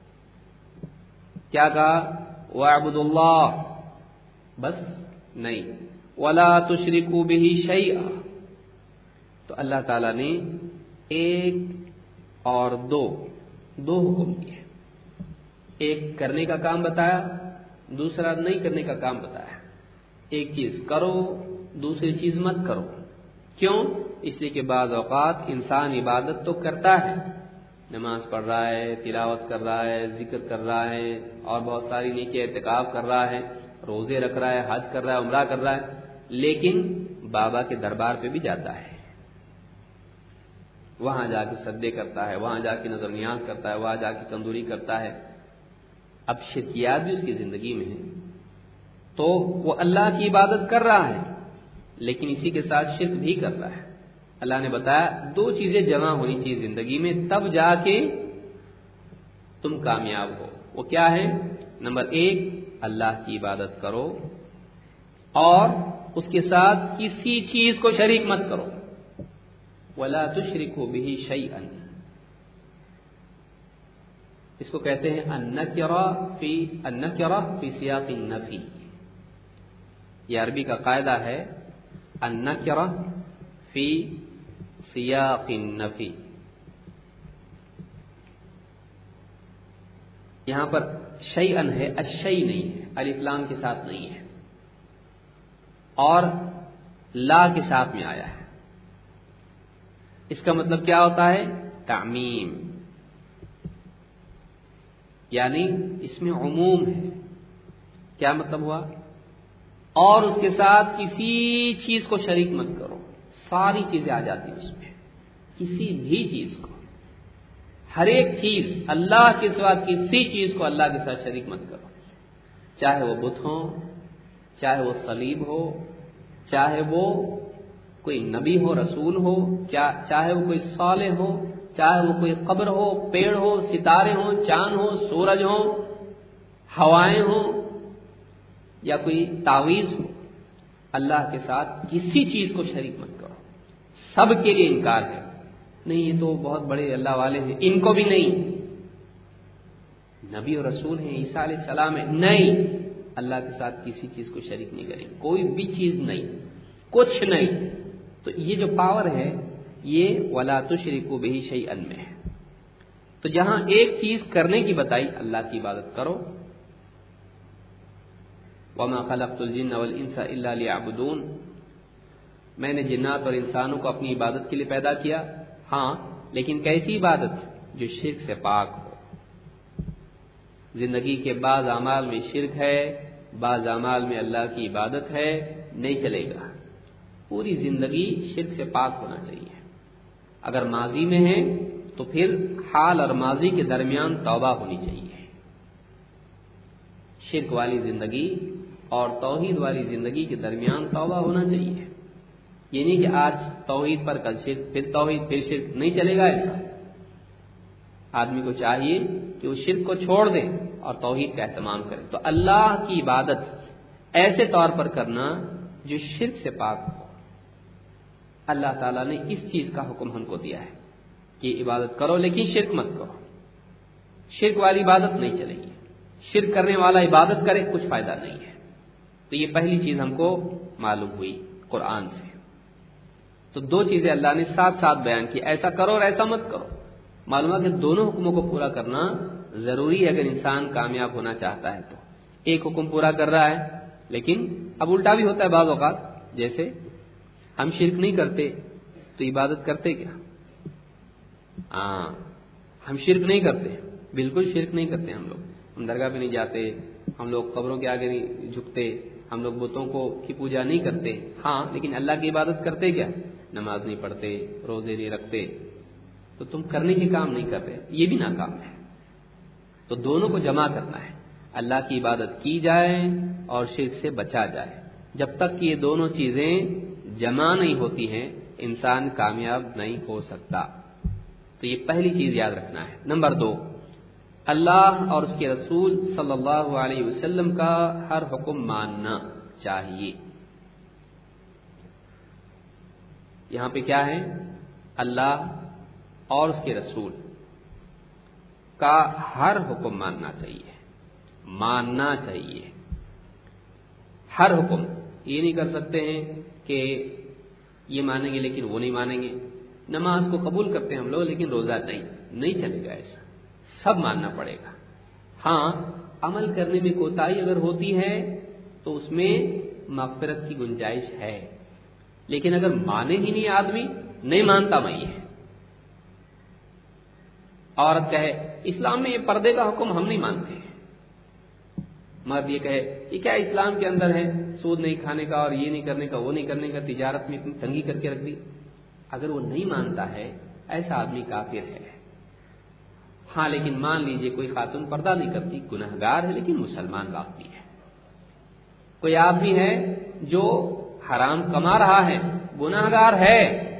کیا کہا؟ وَاعْبُدُوا اللَّهَ، بس نہیں، وَلَا تُشْرِكُوا بِهِ شَيْئًا، تو اللہ تعالیٰ نے ایک اور دو دو حکم دیے، ایک کرنے کا کام بتایا، دوسرا نہیں کرنے کا کام بتایا۔ ایک چیز کرو، دوسری چیز مت کرو۔ کیوں؟ اس لیے کہ بعض اوقات انسان عبادت تو کرتا ہے، نماز پڑھ رہا ہے، تلاوت کر رہا ہے، ذکر کر رہا ہے، اور بہت ساری نیکی اعتکاف کر رہا ہے، روزے رکھ رہا ہے، حج کر رہا ہے، عمرہ کر رہا ہے، لیکن بابا کے دربار پہ بھی جاتا ہے، وہاں جا کے سجدے کرتا ہے، وہاں جا کے نظر نیاز کرتا ہے، وہاں جا کے تندوری کرتا ہے. اب شرکیات بھی اس کی زندگی میں ہیں، تو وہ اللہ کی عبادت کر رہا ہے لیکن اسی کے ساتھ شرک بھی کرتا ہے. اللہ نے بتایا دو چیزیں جمع ہونی چاہیے زندگی میں، تب جا کے تم کامیاب ہو. وہ کیا ہے؟ نمبر ایک، اللہ کی عبادت کرو اور اس کے ساتھ کسی چیز کو شریک مت کرو. وَلَا تُشْرِكُوا بِهِ شَيْئًا، اس کو کہتے ہیں النکرہ فی النکرہ فی سیاق النفی. یہ عربی کا قاعدہ ہے، النکرہ فی سیاق النفی. یہاں پر شیئن ہے، الشیء نہیں ہے، الف لام کے ساتھ نہیں ہے، اور لا کے ساتھ میں آیا ہے. اس کا مطلب کیا ہوتا ہے؟ تعمیم، یعنی اس میں عموم ہے. کیا مطلب ہوا؟ اور اس کے ساتھ کسی چیز کو شریک مت کرو. ساری چیزیں آ جاتی ہیں اس میں، کسی بھی چیز کو، ہر ایک چیز، اللہ کے سوا کسی چیز کو اللہ کے ساتھ شریک مت کرو. چاہے وہ بت ہو، چاہے وہ صلیب ہو، چاہے وہ کوئی نبی ہو، رسول ہو، چاہے وہ کوئی صالح ہو، چاہے وہ کوئی قبر ہو، پیڑ ہو، ستارے ہوں، چاند ہو، سورج ہو، ہوائیں ہوں، یا کوئی تعویذ ہو، اللہ کے ساتھ کسی چیز کو شریک مت کرو. سب کے لیے انکار ہے، نہیں یہ تو بہت بڑے اللہ والے ہیں، ان کو بھی نہیں. نبی اور رسول ہیں، عیسیٰ علیہ السلام ہے، نہیں، اللہ کے ساتھ کسی چیز کو شریک نہیں کریں. کوئی بھی چیز نہیں، کچھ نہیں. تو یہ جو پاور ہے یہ وَلَا تُشْرِكُوا بِهِ شَيْئًا میں ہے. تو جہاں ایک چیز کرنے کی بتائی، اللہ کی عبادت کرو. وَمَا خَلَقْتُ الْجِنَّ وَالْإِنسَ إِلَّا لِيَعْبُدُونَ، میں نے جنات اور انسانوں کو اپنی عبادت کے لیے پیدا کیا. ہاں، لیکن کیسی عبادت؟ جو شرک سے پاک ہو. زندگی کے بعض اعمال میں شرک ہے، بعض اعمال میں اللہ کی عبادت ہے، نہیں چلے گا. پوری زندگی شرک سے پاک ہونا چاہیے. اگر ماضی میں ہے تو پھر حال اور ماضی کے درمیان توبہ ہونی چاہیے. شرک والی زندگی اور توحید والی زندگی کے درمیان توبہ ہونا چاہیے. یہ نہیں کہ آج توحید پر کل شرک، پھر توحید پھر شرک، نہیں چلے گا ایسا. آدمی کو چاہیے کہ وہ شرک کو چھوڑ دے اور توحید کا اہتمام کرے. تو اللہ کی عبادت ایسے طور پر کرنا جو شرک سے پاک ہو. اللہ تعالیٰ نے اس چیز کا حکم ہم کو دیا ہے کہ عبادت کرو لیکن شرک مت کرو. شرک والی عبادت نہیں چلے گی. شرک کرنے والا عبادت کرے، کچھ فائدہ نہیں ہے. تو یہ پہلی چیز ہم کو معلوم ہوئی قرآن سے. تو دو چیزیں اللہ نے ساتھ ساتھ بیان کی، ایسا کرو اور ایسا مت کرو. معلوم ہے کہ دونوں حکموں کو پورا کرنا ضروری ہے اگر انسان کامیاب ہونا چاہتا ہے. تو ایک حکم پورا کر رہا ہے، لیکن اب الٹا بھی ہوتا ہے بعض اوقات. جیسے ہم شرک نہیں کرتے تو عبادت کرتے کیا؟ ہاں، ہم شرک نہیں کرتے، بالکل شرک نہیں کرتے. ہم لوگ ہم درگاہ پہ نہیں جاتے، ہم لوگ قبروں کے آگے نہیں جھکتے، ہم لوگ بتوں کو کی پوجا نہیں کرتے. ہاں، لیکن اللہ کی عبادت کرتے کیا؟ نماز نہیں پڑھتے، روزے نہیں رکھتے. تو تم کرنے کے کام نہیں کر رہے، یہ بھی ناکام ہے. تو دونوں کو جمع کرنا ہے، اللہ کی عبادت کی جائے اور شرک سے بچا جائے. جب تک کہ یہ دونوں چیزیں جمع نہیں ہوتی ہیں انسان کامیاب نہیں ہو سکتا. تو یہ پہلی چیز یاد رکھنا ہے. نمبر دو، اللہ اور اس کے رسول صلی اللہ علیہ وسلم کا ہر حکم ماننا چاہیے. یہاں پہ کیا ہے؟ اللہ اور اس کے رسول کا ہر حکم ماننا چاہیے. ماننا چاہیے ہر حکم. یہ نہیں کر سکتے ہیں کہ یہ مانیں گے لیکن وہ نہیں مانیں گے. نماز کو قبول کرتے ہیں ہم لوگ لیکن روزہ نہیں، نہیں چلے گا ایسا. سب ماننا پڑے گا. ہاں، عمل کرنے میں کوتاہی اگر ہوتی ہے تو اس میں مغفرت کی گنجائش ہے. لیکن اگر مانے ہی نہیں آدمی، نہیں مانتا میں یہ. عورت کہے اسلام میں یہ پردے کا حکم ہم نہیں مانتے. مرد یہ کہے یہ کیا اسلام کے اندر ہے، سود نہیں کھانے کا اور یہ نہیں کرنے کا، وہ نہیں کرنے کا، تجارت میں اتنی تنگی کر کے رکھ دی. اگر وہ نہیں مانتا ہے ایسا آدمی کافر ہے۔ ہاں لیکن مان لیجئے کوئی خاتون پردہ نہیں کرتی، گنہگار ہے لیکن مسلمان باقی ہے۔ کوئی آدمی ہے جو حرام کما رہا ہے، گنہگار ہے،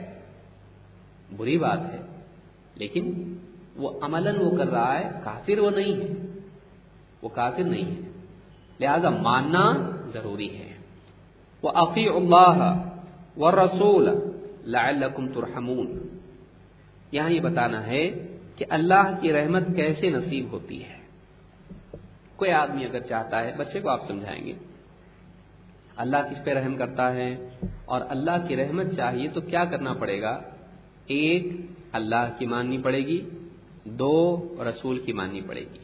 بری بات ہے، لیکن وہ عملاً وہ کر رہا ہے، کافر وہ نہیں ہے، وہ کافر نہیں ہے، لہذا ماننا ضروری ہے۔ وَأَطِيعُوا اللَّهَ وَالرَّسُولَ لَعَلَّكُمْ تُرْحَمُونَ، یہاں یہ بتانا ہے کہ اللہ کی رحمت کیسے نصیب ہوتی ہے۔ کوئی آدمی اگر چاہتا ہے، بچے کو آپ سمجھائیں گے، اللہ کس پہ رحم کرتا ہے اور اللہ کی رحمت چاہیے تو کیا کرنا پڑے گا؟ ایک، اللہ کی ماننی پڑے گی، دو، رسول کی ماننی پڑے گی۔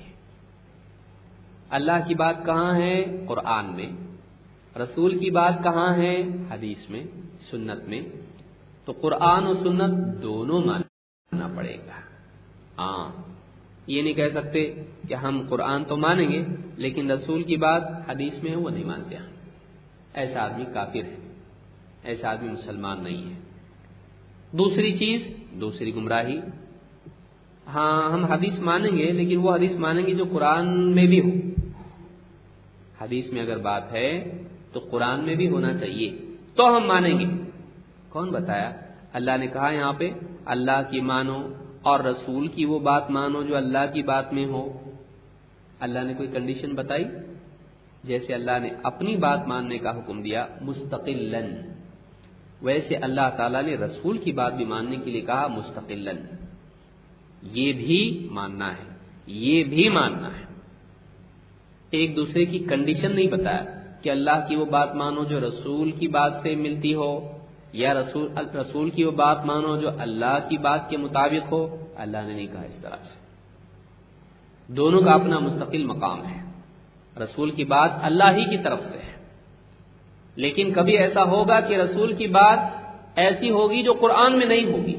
اللہ کی بات کہاں ہے؟ قرآن میں۔ رسول کی بات کہاں ہے؟ حدیث میں، سنت میں۔ تو قرآن و سنت دونوں ماننا پڑے گا۔ ہاں، یہ نہیں کہہ سکتے کہ ہم قرآن تو مانیں گے لیکن رسول کی بات حدیث میں ہے وہ نہیں مانتے ہم، ایسا آدمی کافر ہے، ایسا آدمی مسلمان نہیں ہے۔ دوسری چیز، دوسری گمراہی، ہاں ہم حدیث مانیں گے لیکن وہ حدیث مانیں گے جو قرآن میں بھی ہو۔ حدیث میں اگر بات ہے تو قرآن میں بھی ہونا چاہیے تو ہم مانیں گے۔ کون بتایا؟ اللہ نے کہا یہاں پہ اللہ کی مانو اور رسول کی وہ بات مانو جو اللہ کی بات میں ہو۔ اللہ نے کوئی کنڈیشن بتائی؟ جیسے اللہ نے اپنی بات ماننے کا حکم دیا مستقلاً، ویسے اللہ تعالیٰ نے رسول کی بات بھی ماننے کے لیے کہا مستقلاً۔ یہ بھی ماننا ہے، یہ بھی ماننا ہے۔ ایک دوسرے کی کنڈیشن نہیں بتایا کہ اللہ کی وہ بات مانو جو رسول کی بات سے ملتی ہو، یا رسول رسول کی وہ بات مانو جو اللہ کی بات کے مطابق ہو۔ اللہ نے نہیں کہا اس طرح سے، دونوں کا اپنا مستقل مقام ہے۔ رسول کی بات اللہ ہی کی طرف سے ہے، لیکن کبھی ایسا ہوگا کہ رسول کی بات ایسی ہوگی جو قرآن میں نہیں ہوگی۔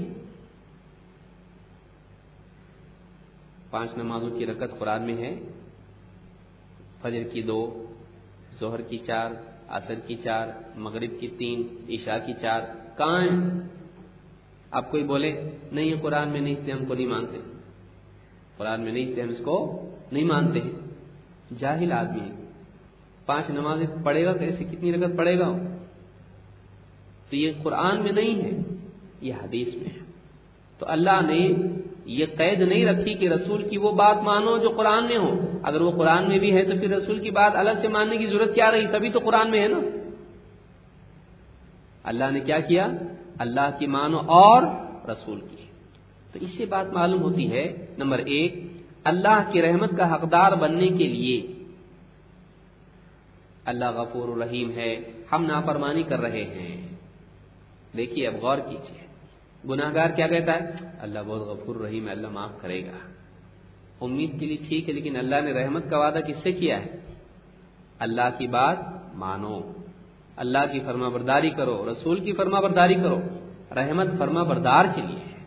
پانچ نمازوں کی رکعت قرآن میں ہے، فجر کی دو، ظہر کی چار، عصر کی چار، مغرب کی تین، عشاء کی چار، کہاں ہیں؟ اب کوئی بولے نہیں یہ قرآن میں نہیں، اس لیے ہم کو نہیں مانتے، قرآن میں نہیں اس لیے ہم اس کو نہیں مانتے ہیں۔ جاہل آدمی ہے، پانچ نمازیں پڑھے گا کیسے؟ کتنی رکعت پڑھے گا؟ تو یہ قرآن میں نہیں ہے، یہ حدیث میں ہے۔ تو اللہ نے یہ قید نہیں رکھی کہ رسول کی وہ بات مانو جو قرآن میں ہو۔ اگر وہ قرآن میں بھی ہے تو پھر رسول کی بات الگ سے ماننے کی ضرورت کیا رہی؟ سبھی تو قرآن میں ہے نا۔ اللہ نے کیا کیا؟ اللہ کی مانو اور رسول کی۔ تو اس سے بات معلوم ہوتی ہے، نمبر ایک، اللہ کی رحمت کا حقدار بننے کے لیے اللہ غفور الرحیم ہے، ہم نافرمانی کر رہے ہیں۔ دیکھیے اب غور کیجیے، گناہگار کیا کہتا ہے؟ اللہ بہت غفور رحیم ہے، اللہ معاف کرے گا۔ امید کے لیے ٹھیک ہے، لیکن اللہ نے رحمت کا وعدہ کس سے کیا ہے؟ اللہ کی بات مانو، اللہ کی فرما برداری کرو، رسول کی فرما برداری کرو۔ رحمت فرما بردار کے لیے ہے۔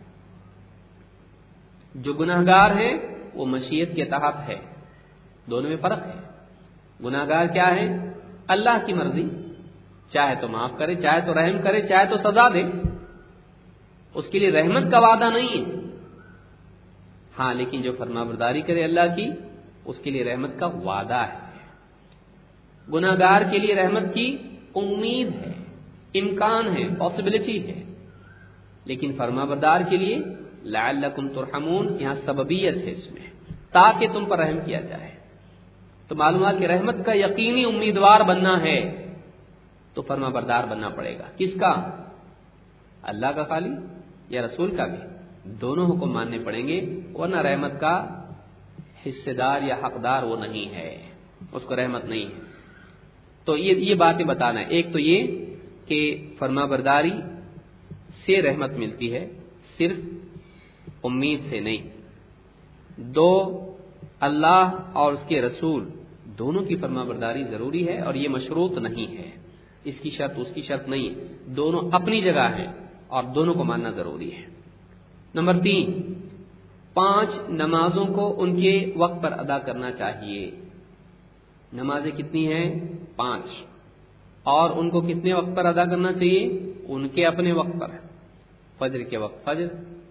جو گناہگار ہیں وہ مشیت کے تحت ہے، دونوں میں فرق ہے۔ گناہگار کیا ہے؟ اللہ کی مرضی، چاہے تو معاف کرے، چاہے تو رحم کرے، چاہے تو سزا دے، اس کے لیے رحمت کا وعدہ نہیں ہے۔ ہاں لیکن جو فرما برداری کرے اللہ کی، اس کے لیے رحمت کا وعدہ ہے۔ گناہگار کے لیے رحمت کی امید ہے، امکان ہے، پاسبلٹی ہے، لیکن فرما بردار کے لیے لعلکم ترحمون، یہاں سببیت ہے اس میں، تاکہ تم پر رحم کیا جائے۔ تو معلومات کہ رحمت کا یقینی امیدوار بننا ہے تو فرما بردار بننا پڑے گا۔ کس کا؟ اللہ کا خالی یا رسول کا بھی؟ دونوں حکم ماننے پڑیں گے، ورنہ رحمت کا حصے دار یا حقدار وہ نہیں ہے، اس کو رحمت نہیں ہے۔ تو یہ یہ باتیں بتانا ہے، ایک تو یہ کہ فرما برداری سے رحمت ملتی ہے، صرف امید سے نہیں۔ دو، اللہ اور اس کے رسول دونوں کی فرما برداری ضروری ہے اور یہ مشروط نہیں ہے، اس کی شرط اس کی شرط نہیں ہے، دونوں اپنی جگہ ہیں اور دونوں کو ماننا ضروری ہے۔ نمبر تین، پانچ نمازوں کو ان کے وقت پر ادا کرنا چاہیے۔ نمازیں کتنی ہیں؟ پانچ، اور ان کو کتنے وقت پر ادا کرنا چاہیے؟ ان کے اپنے وقت پر۔ فجر کے وقت فجر،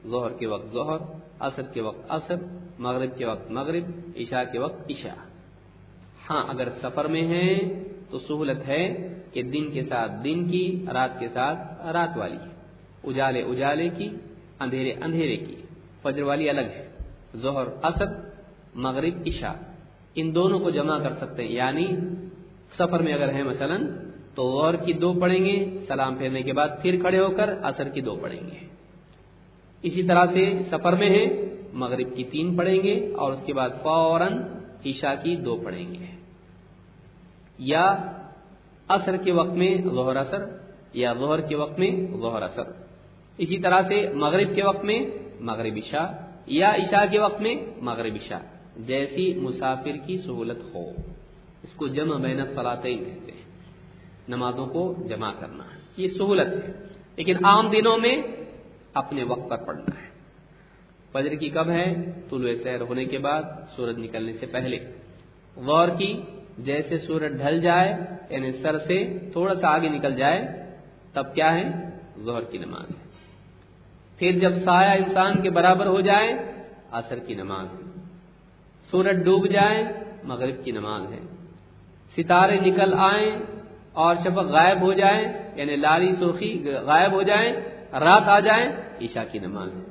ظہر کے وقت ظہر، عصر کے وقت عصر، مغرب کے وقت مغرب، عشاء کے وقت عشاء۔ ہاں اگر سفر میں ہیں تو سہولت ہے کہ دن کے ساتھ دن کی، رات کے ساتھ رات والی، اجالے اجالے کی، اندھیرے اندھیرے کی۔ فجر والی الگ ہے، ظہر عصر، مغرب عشاء، ان دونوں کو جمع کر سکتے ہیں۔ یعنی سفر میں اگر ہیں مثلا تو ظہر کی دو پڑھیں گے، سلام پھیرنے کے بعد پھر کھڑے ہو کر عصر کی دو پڑھیں گے۔ اسی طرح سے سفر میں ہیں، مغرب کی تین پڑھیں گے اور اس کے بعد فوراً عشاء کی دو پڑھیں گے، یا عصر کے وقت میں ظہر عصر، یا ظہر کے وقت میں ظہر عصر۔ اسی طرح سے مغرب کے وقت میں مغرب عشاء، یا عشاء کے وقت میں مغرب عشاء، جیسی مسافر کی سہولت ہو۔ اس کو جمع بین الصلاتین کہتے ہیں، نمازوں کو جمع کرنا، یہ سہولت ہے۔ لیکن عام دنوں میں اپنے وقت پر پڑھنا ہے۔ فجر کی کب ہے؟ طلوع سحر ہونے کے بعد، سورج نکلنے سے پہلے۔ ظہر کی جیسے سورج ڈھل جائے، یعنی سر سے تھوڑا سا آگے نکل جائے، تب کیا ہے؟ ظہر کی نماز ہے۔ پھر جب سایہ انسان کے برابر ہو جائے، عصر کی نماز ہے۔ سورج ڈوب جائے، مغرب کی نماز ہے۔ ستارے نکل آئیں اور شفق غائب ہو جائے، یعنی لالی سرخی غائب ہو جائیں، رات آ جائے، عشاء کی نماز ہے۔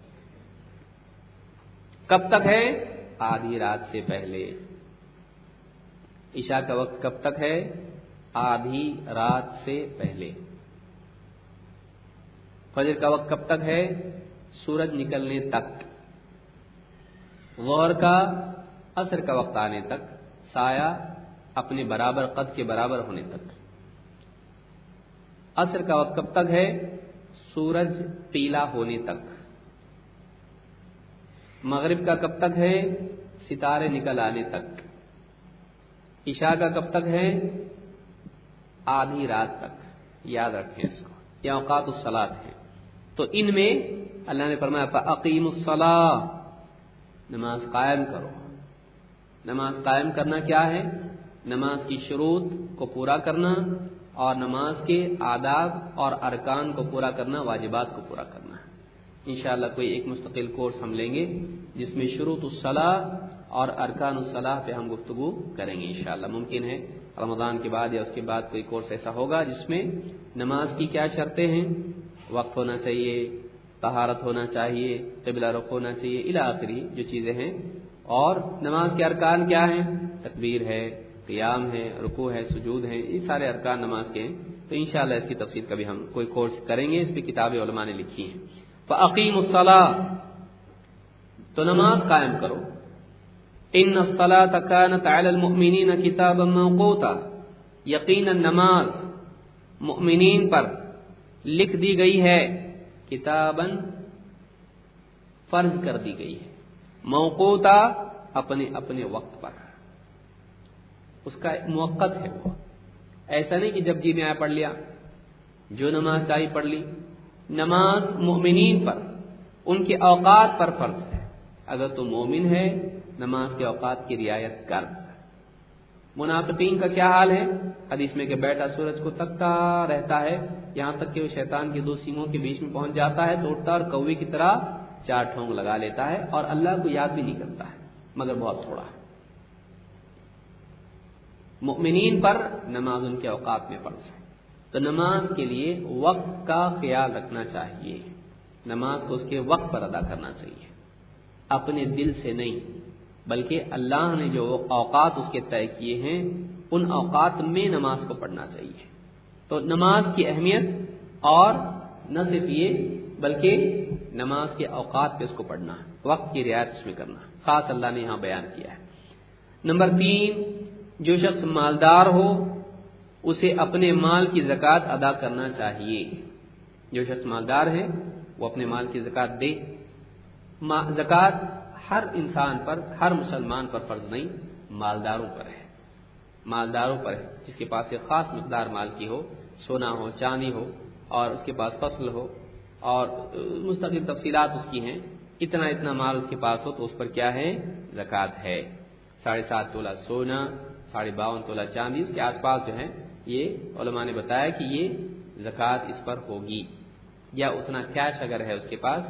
کب تک ہے؟ آدھی رات سے پہلے۔ عشاء کا وقت کب تک ہے؟ آدھی رات سے پہلے۔ فجر کا وقت کب تک ہے؟ سورج نکلنے تک۔ ظہر کا عصر کا وقت آنے تک، سایہ اپنے برابر قد کے برابر ہونے تک۔ عصر کا وقت کب تک ہے؟ سورج پیلا ہونے تک۔ مغرب کا کب تک ہے؟ ستارے نکل آنے تک۔ عشاء کا کب تک ہے؟ آدھی رات تک۔ یاد رکھیں اس کو، یہ اوقات الصلاۃ ہے۔ تو ان میں اللہ نے فرمایا فَأَقِیمُوا الصَّلَاةَ، نماز قائم کرو۔ نماز قائم کرنا کیا ہے؟ نماز کی شروط کو پورا کرنا اور نماز کے آداب اور ارکان کو پورا کرنا، واجبات کو پورا کرنا۔ انشاءاللہ کوئی ایک مستقل کورس ہم لیں گے جس میں شروط الصلاۃ اور ارکان الصلاۃ پہ ہم گفتگو کریں گے انشاءاللہ۔ ممکن ہے رمضان کے بعد یا اس کے بعد کوئی کورس ایسا ہوگا جس میں نماز کی کیا شرطیں ہیں، وقت ہونا چاہیے، طہارت ہونا چاہیے، قبلہ رخ ہونا چاہیے، الی آخری جو چیزیں ہیں، اور نماز کے ارکان کیا ہیں، تکبیر ہے، قیام ہے، رکوع ہے، سجود ہے، یہ سارے ارکان نماز کے ہیں۔ تو انشاءاللہ اس کی تفصیل کبھی ہم کوئی کورس کریں گے، اس پہ کتابیں علماء نے لکھی ہیں۔ فَأَقِیمُوا الصَّلَاةَ، تو نماز قائم کرو۔ إِنَّ الصَّلَاةَ كَانَتْ عَلَى الْمُؤْمِنِينَ كِتَابًا مَوْقُوتًا، یقیناً نماز مؤمنین پر لکھ دی گئی ہے، کتاباً فرض کر دی گئی ہے، موقوتا اپنے اپنے وقت پر، اس کا موقت ہے وہ، ایسا نہیں کہ جب جی میں آیا پڑھ لیا، جو نماز چاہیے پڑھ لی۔ نماز مومنین پر ان کے اوقات پر فرض ہے، اگر تو مومن ہے نماز کے اوقات کی رعایت کر۔ منافقین کا کیا حال ہے؟ حدیث میں کہ بیٹا سورج کو تکتا رہتا ہے یہاں تک کہ وہ شیطان کے دو سینگوں کے بیچ میں پہنچ جاتا ہے تو اٹھتا اور کوے کی طرح چار ٹھونگ لگا لیتا ہے اور اللہ کو یاد بھی نہیں کرتا ہے مگر بہت تھوڑا ہے۔ مؤمنین پر نماز ان کے اوقات میں فرض ہے، تو نماز کے لیے وقت کا خیال رکھنا چاہیے، نماز کو اس کے وقت پر ادا کرنا چاہیے، اپنے دل سے نہیں، بلکہ اللہ نے جو اوقات اس کے طے کیے ہیں ان اوقات میں نماز کو پڑھنا چاہیے۔ تو نماز کی اہمیت، اور نہ صرف یہ بلکہ نماز کے اوقات پہ اس کو پڑھنا، وقت کی رعایت اس میں کرنا، خاص اللہ نے یہاں بیان کیا ہے۔ نمبر تین، جو شخص مالدار ہو اسے اپنے مال کی زکوٰۃ ادا کرنا چاہیے۔ جو شخص مالدار ہے وہ اپنے مال کی زکوٰۃ دے۔ زکوٰۃ ہر انسان پر، ہر مسلمان پر فرض نہیں، مالداروں پر ہے، مالداروں پر ہے، جس کے پاس ایک خاص مقدار مال کی ہو، سونا ہو، چاندی ہو، اور اس کے پاس فصل ہو اور مستقل تفصیلات اس کی ہیں، اتنا اتنا مال اس کے پاس ہو تو اس پر کیا ہے؟ زکوٰۃ ہے۔ ساڑھے سات تولہ سونا، ساڑھے باون تولہ چاندی، اس کے آس پاس جو ہے یہ علماء نے بتایا کہ یہ زکوٰۃ اس پر ہوگی، یا اتنا کیش اگر ہے اس کے پاس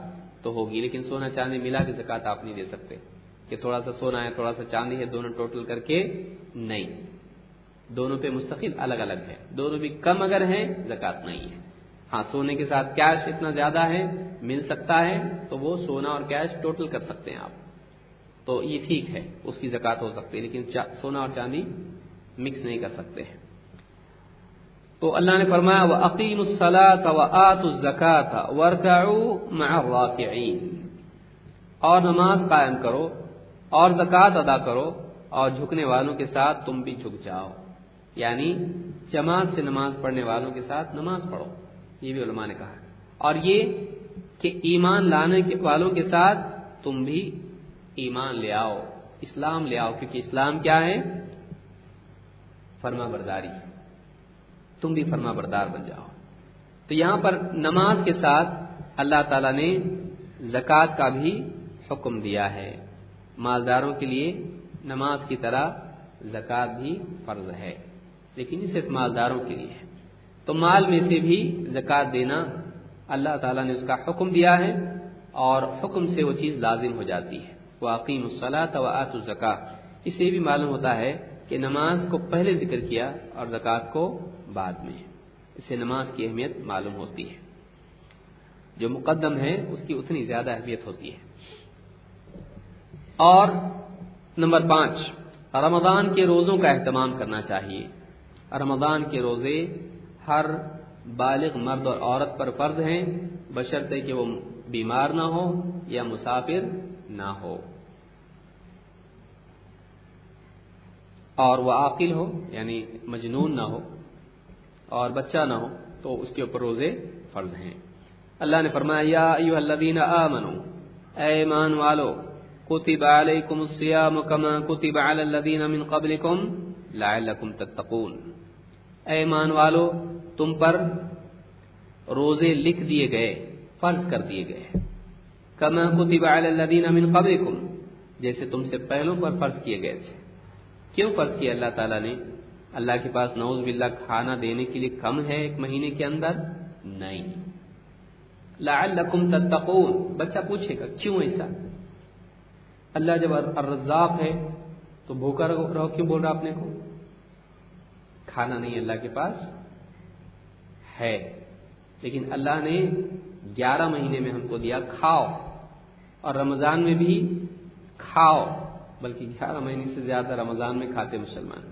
تو ہوگی، لیکن سونا چاندی ملا کے زکوٰۃ آپ نہیں دے سکتے کہ تھوڑا سا سونا ہے تھوڑا سا چاندی ہے دونوں ٹوٹل کر کے، نہیں، دونوں پہ مستقل الگ الگ ہے، دونوں بھی کم اگر ہیں زکوٰۃ نہیں ہے۔ ہاں سونے کے ساتھ کیش اتنا زیادہ ہے مل سکتا ہے تو وہ سونا اور کیش ٹوٹل کر سکتے ہیں آپ، تو یہ ٹھیک ہے، اس کی زکوٰۃ ہو سکتی ہے، لیکن سونا اور چاندی مکس نہیں کر سکتے ہیں۔ تو اللہ نے فرمایا وَأَقِيمُوا الصَّلَاةَ وَآتُوا الزَّكَاةَ وَارْكَعُوا مَعَ الرَّاكِعِينَ، اور نماز قائم کرو اور زکوٰۃ ادا کرو اور جھکنے والوں کے ساتھ تم بھی جھک جاؤ، یعنی جماعت سے نماز پڑھنے والوں کے ساتھ نماز پڑھو، یہ بھی علماء نے کہا، اور یہ کہ ایمان لانے والوں کے ساتھ تم بھی ایمان لے آؤ، اسلام لے آؤ، کیونکہ اسلام کیا ہے؟ فرما برداری، تم بھی فرما بردار بن جاؤ۔ تو یہاں پر نماز کے ساتھ اللہ تعالیٰ نے زکوٰۃ کا بھی حکم دیا ہے، مالداروں کے لیے نماز کی طرح زکوٰۃ بھی فرض ہے، لیکن یہ صرف مالداروں کے لیے ہے۔ تو مال میں سے بھی زکوٰۃ دینا اللہ تعالیٰ نے اس کا حکم دیا ہے، اور حکم سے وہ چیز لازم ہو جاتی ہے۔ وَأَقِيمُوا الصَّلَاةَ وَآتُوا الزَّكَاةَ، اس سے بھی معلوم ہوتا ہے کہ نماز کو پہلے ذکر کیا اور زکوٰۃ کو بعد میں، اس سے نماز کی اہمیت معلوم ہوتی ہے، جو مقدم ہے اس کی اتنی زیادہ اہمیت ہوتی ہے۔ اور نمبر پانچ، رمضان کے روزوں کا اہتمام کرنا چاہیے۔ رمضان کے روزے ہر بالغ مرد اور عورت پر فرض ہیں، بشرطے کہ وہ بیمار نہ ہو یا مسافر نہ ہو، اور وہ عاقل ہو یعنی مجنون نہ ہو اور بچہ نہ ہو، تو اس کے اوپر روزے فرض ہیں۔ اللہ نے فرمایا یا ایھا الذین آمنوا، اے ایمان والو، کتب علیکم الصیام کما کتب علی الذین من قبلکم لعلکم تتقون، اے ایمان والو تم پر روزے لکھ دیے گئے، فرض کر دیے گئے، کما کتب علی الذین من قبلکم، جیسے تم سے پہلوں پر فرض کیے گئے تھے۔ کیوں فرض کیا اللہ تعالیٰ نے؟ اللہ کے پاس نعوذ باللہ کھانا دینے کے لیے کم ہے ایک مہینے کے اندر؟ نہیں، لعلکم تتقون۔ بچہ پوچھے گا کیوں ایسا؟ اللہ جب الرزاق ہے تو بھوکا رہو کیوں بول رہا اپنے کو؟ کھانا نہیں اللہ کے پاس ہے، لیکن اللہ نے گیارہ مہینے میں ہم کو دیا کھاؤ، اور رمضان میں بھی کھاؤ، بلکہ گیارہ مہینے سے زیادہ رمضان میں کھاتے مسلمان،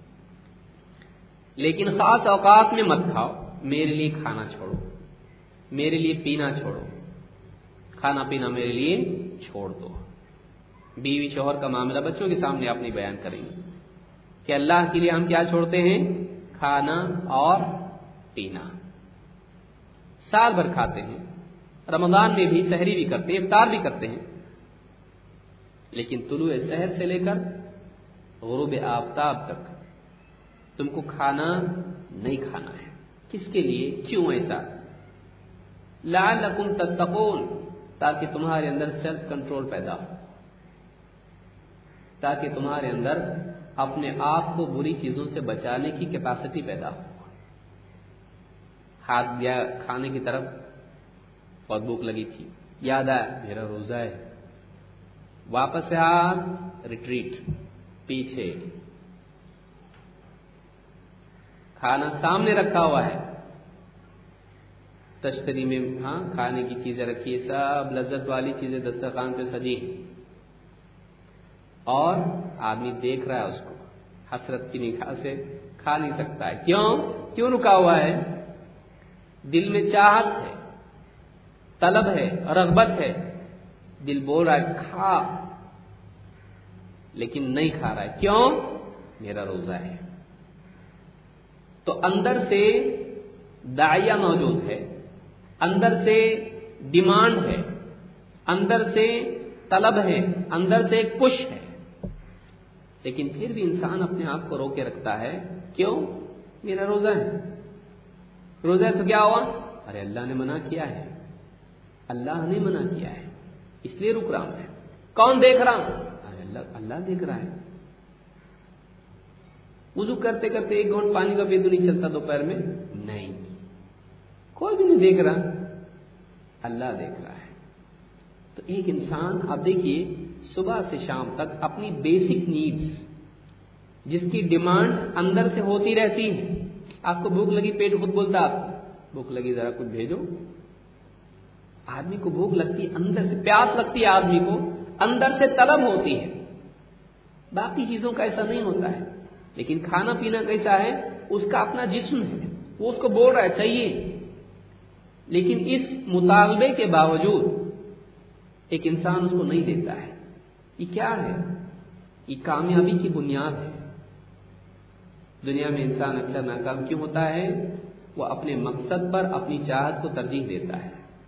لیکن خاص اوقات میں مت کھاؤ، میرے لیے کھانا چھوڑو، میرے لیے پینا چھوڑو، کھانا پینا میرے لیے چھوڑ دو۔ بیوی شوہر کا معاملہ بچوں کے سامنے آپ نہیں بیان کریں گے کہ اللہ کے لیے ہم کیا چھوڑتے ہیں؟ کھانا اور پینا، سال بھر کھاتے ہیں، رمضان میں بھی سحری بھی کرتے ہیں، افطار بھی کرتے ہیں، لیکن طلوع سحر سے لے کر غروب آفتاب تک تم کو کھانا نہیں کھانا ہے۔ کس کے لیے؟ کیوں ایسا؟ لعلکم تتقون، تاکہ تمہارے اندر سیلف کنٹرول پیدا ہو، تاکہ تمہارے اندر اپنے آپ کو بری چیزوں سے بچانے کی کیپیسٹی پیدا ہو۔ ہاتھ دیا کھانے کی طرف، بہت بھوک لگی تھی، یاد آیا میرا روزہ ہے، واپس سے ہاتھ ریٹریٹ، پیچھے، کھانا سامنے رکھا ہوا ہے، تشتری میں ہاں کھانے کی چیزیں رکھی، سب لذت والی چیزیں دسترخوان پہ سجی، اور آدمی دیکھ رہا ہے اس کو، حسرت کی نگاہ سے کھا نہیں سکتا ہے۔ کیوں کیوں رکا ہوا ہے؟ دل میں چاہت ہے، طلب ہے، رغبت ہے، دل بول رہا ہے کھا، لیکن نہیں کھا رہا ہے۔ کیوں؟ میرا روزہ ہے۔ تو اندر سے داعیہ موجود ہے، اندر سے ڈیمانڈ ہے، اندر سے طلب ہے، اندر سے ایک پش ہے، لیکن پھر بھی انسان اپنے آپ کو روکے رکھتا ہے۔ کیوں؟ میرا روزہ ہے، روزہ ہے تو کیا ہوا؟ ارے اللہ نے منع کیا ہے، اللہ نے منع کیا ہے، اس لیے رک رہا ہوں میں۔ کون دیکھ رہا ہوں؟ ارے اللہ اللہ دیکھ رہا ہے۔ وضو کرتے کرتے ایک گھونٹ پانی کا پیدو نہیں چلتا دوپہر میں؟ نہیں، کوئی بھی نہیں دیکھ رہا، اللہ دیکھ رہا ہے۔ تو ایک انسان اب دیکھیے صبح سے شام تک اپنی بیسک نیڈز جس کی ڈیمانڈ اندر سے ہوتی رہتی ہے. آپ کو بھوک لگی, پیٹ خود بولتا آپ بھوک لگی ذرا کچھ بھیجو. آدمی کو بھوک لگتی ہے اندر سے, پیاس لگتی ہے آدمی کو اندر سے طلب ہوتی ہے. باقی چیزوں کا ایسا نہیں ہوتا ہے. لیکن کھانا پینا کیسا ہے, اس کا اپنا جسم ہے, وہ اس کو بول رہا ہے چاہیے. لیکن اس مطالبے کے باوجود ایک انسان اس کو نہیں دیتا ہے. یہ کیا ہے؟ یہ کامیابی کی بنیاد ہے. دنیا میں انسان اکثر ناکام کیوں ہوتا ہے؟ وہ اپنے مقصد پر اپنی چاہت کو ترجیح دیتا ہے.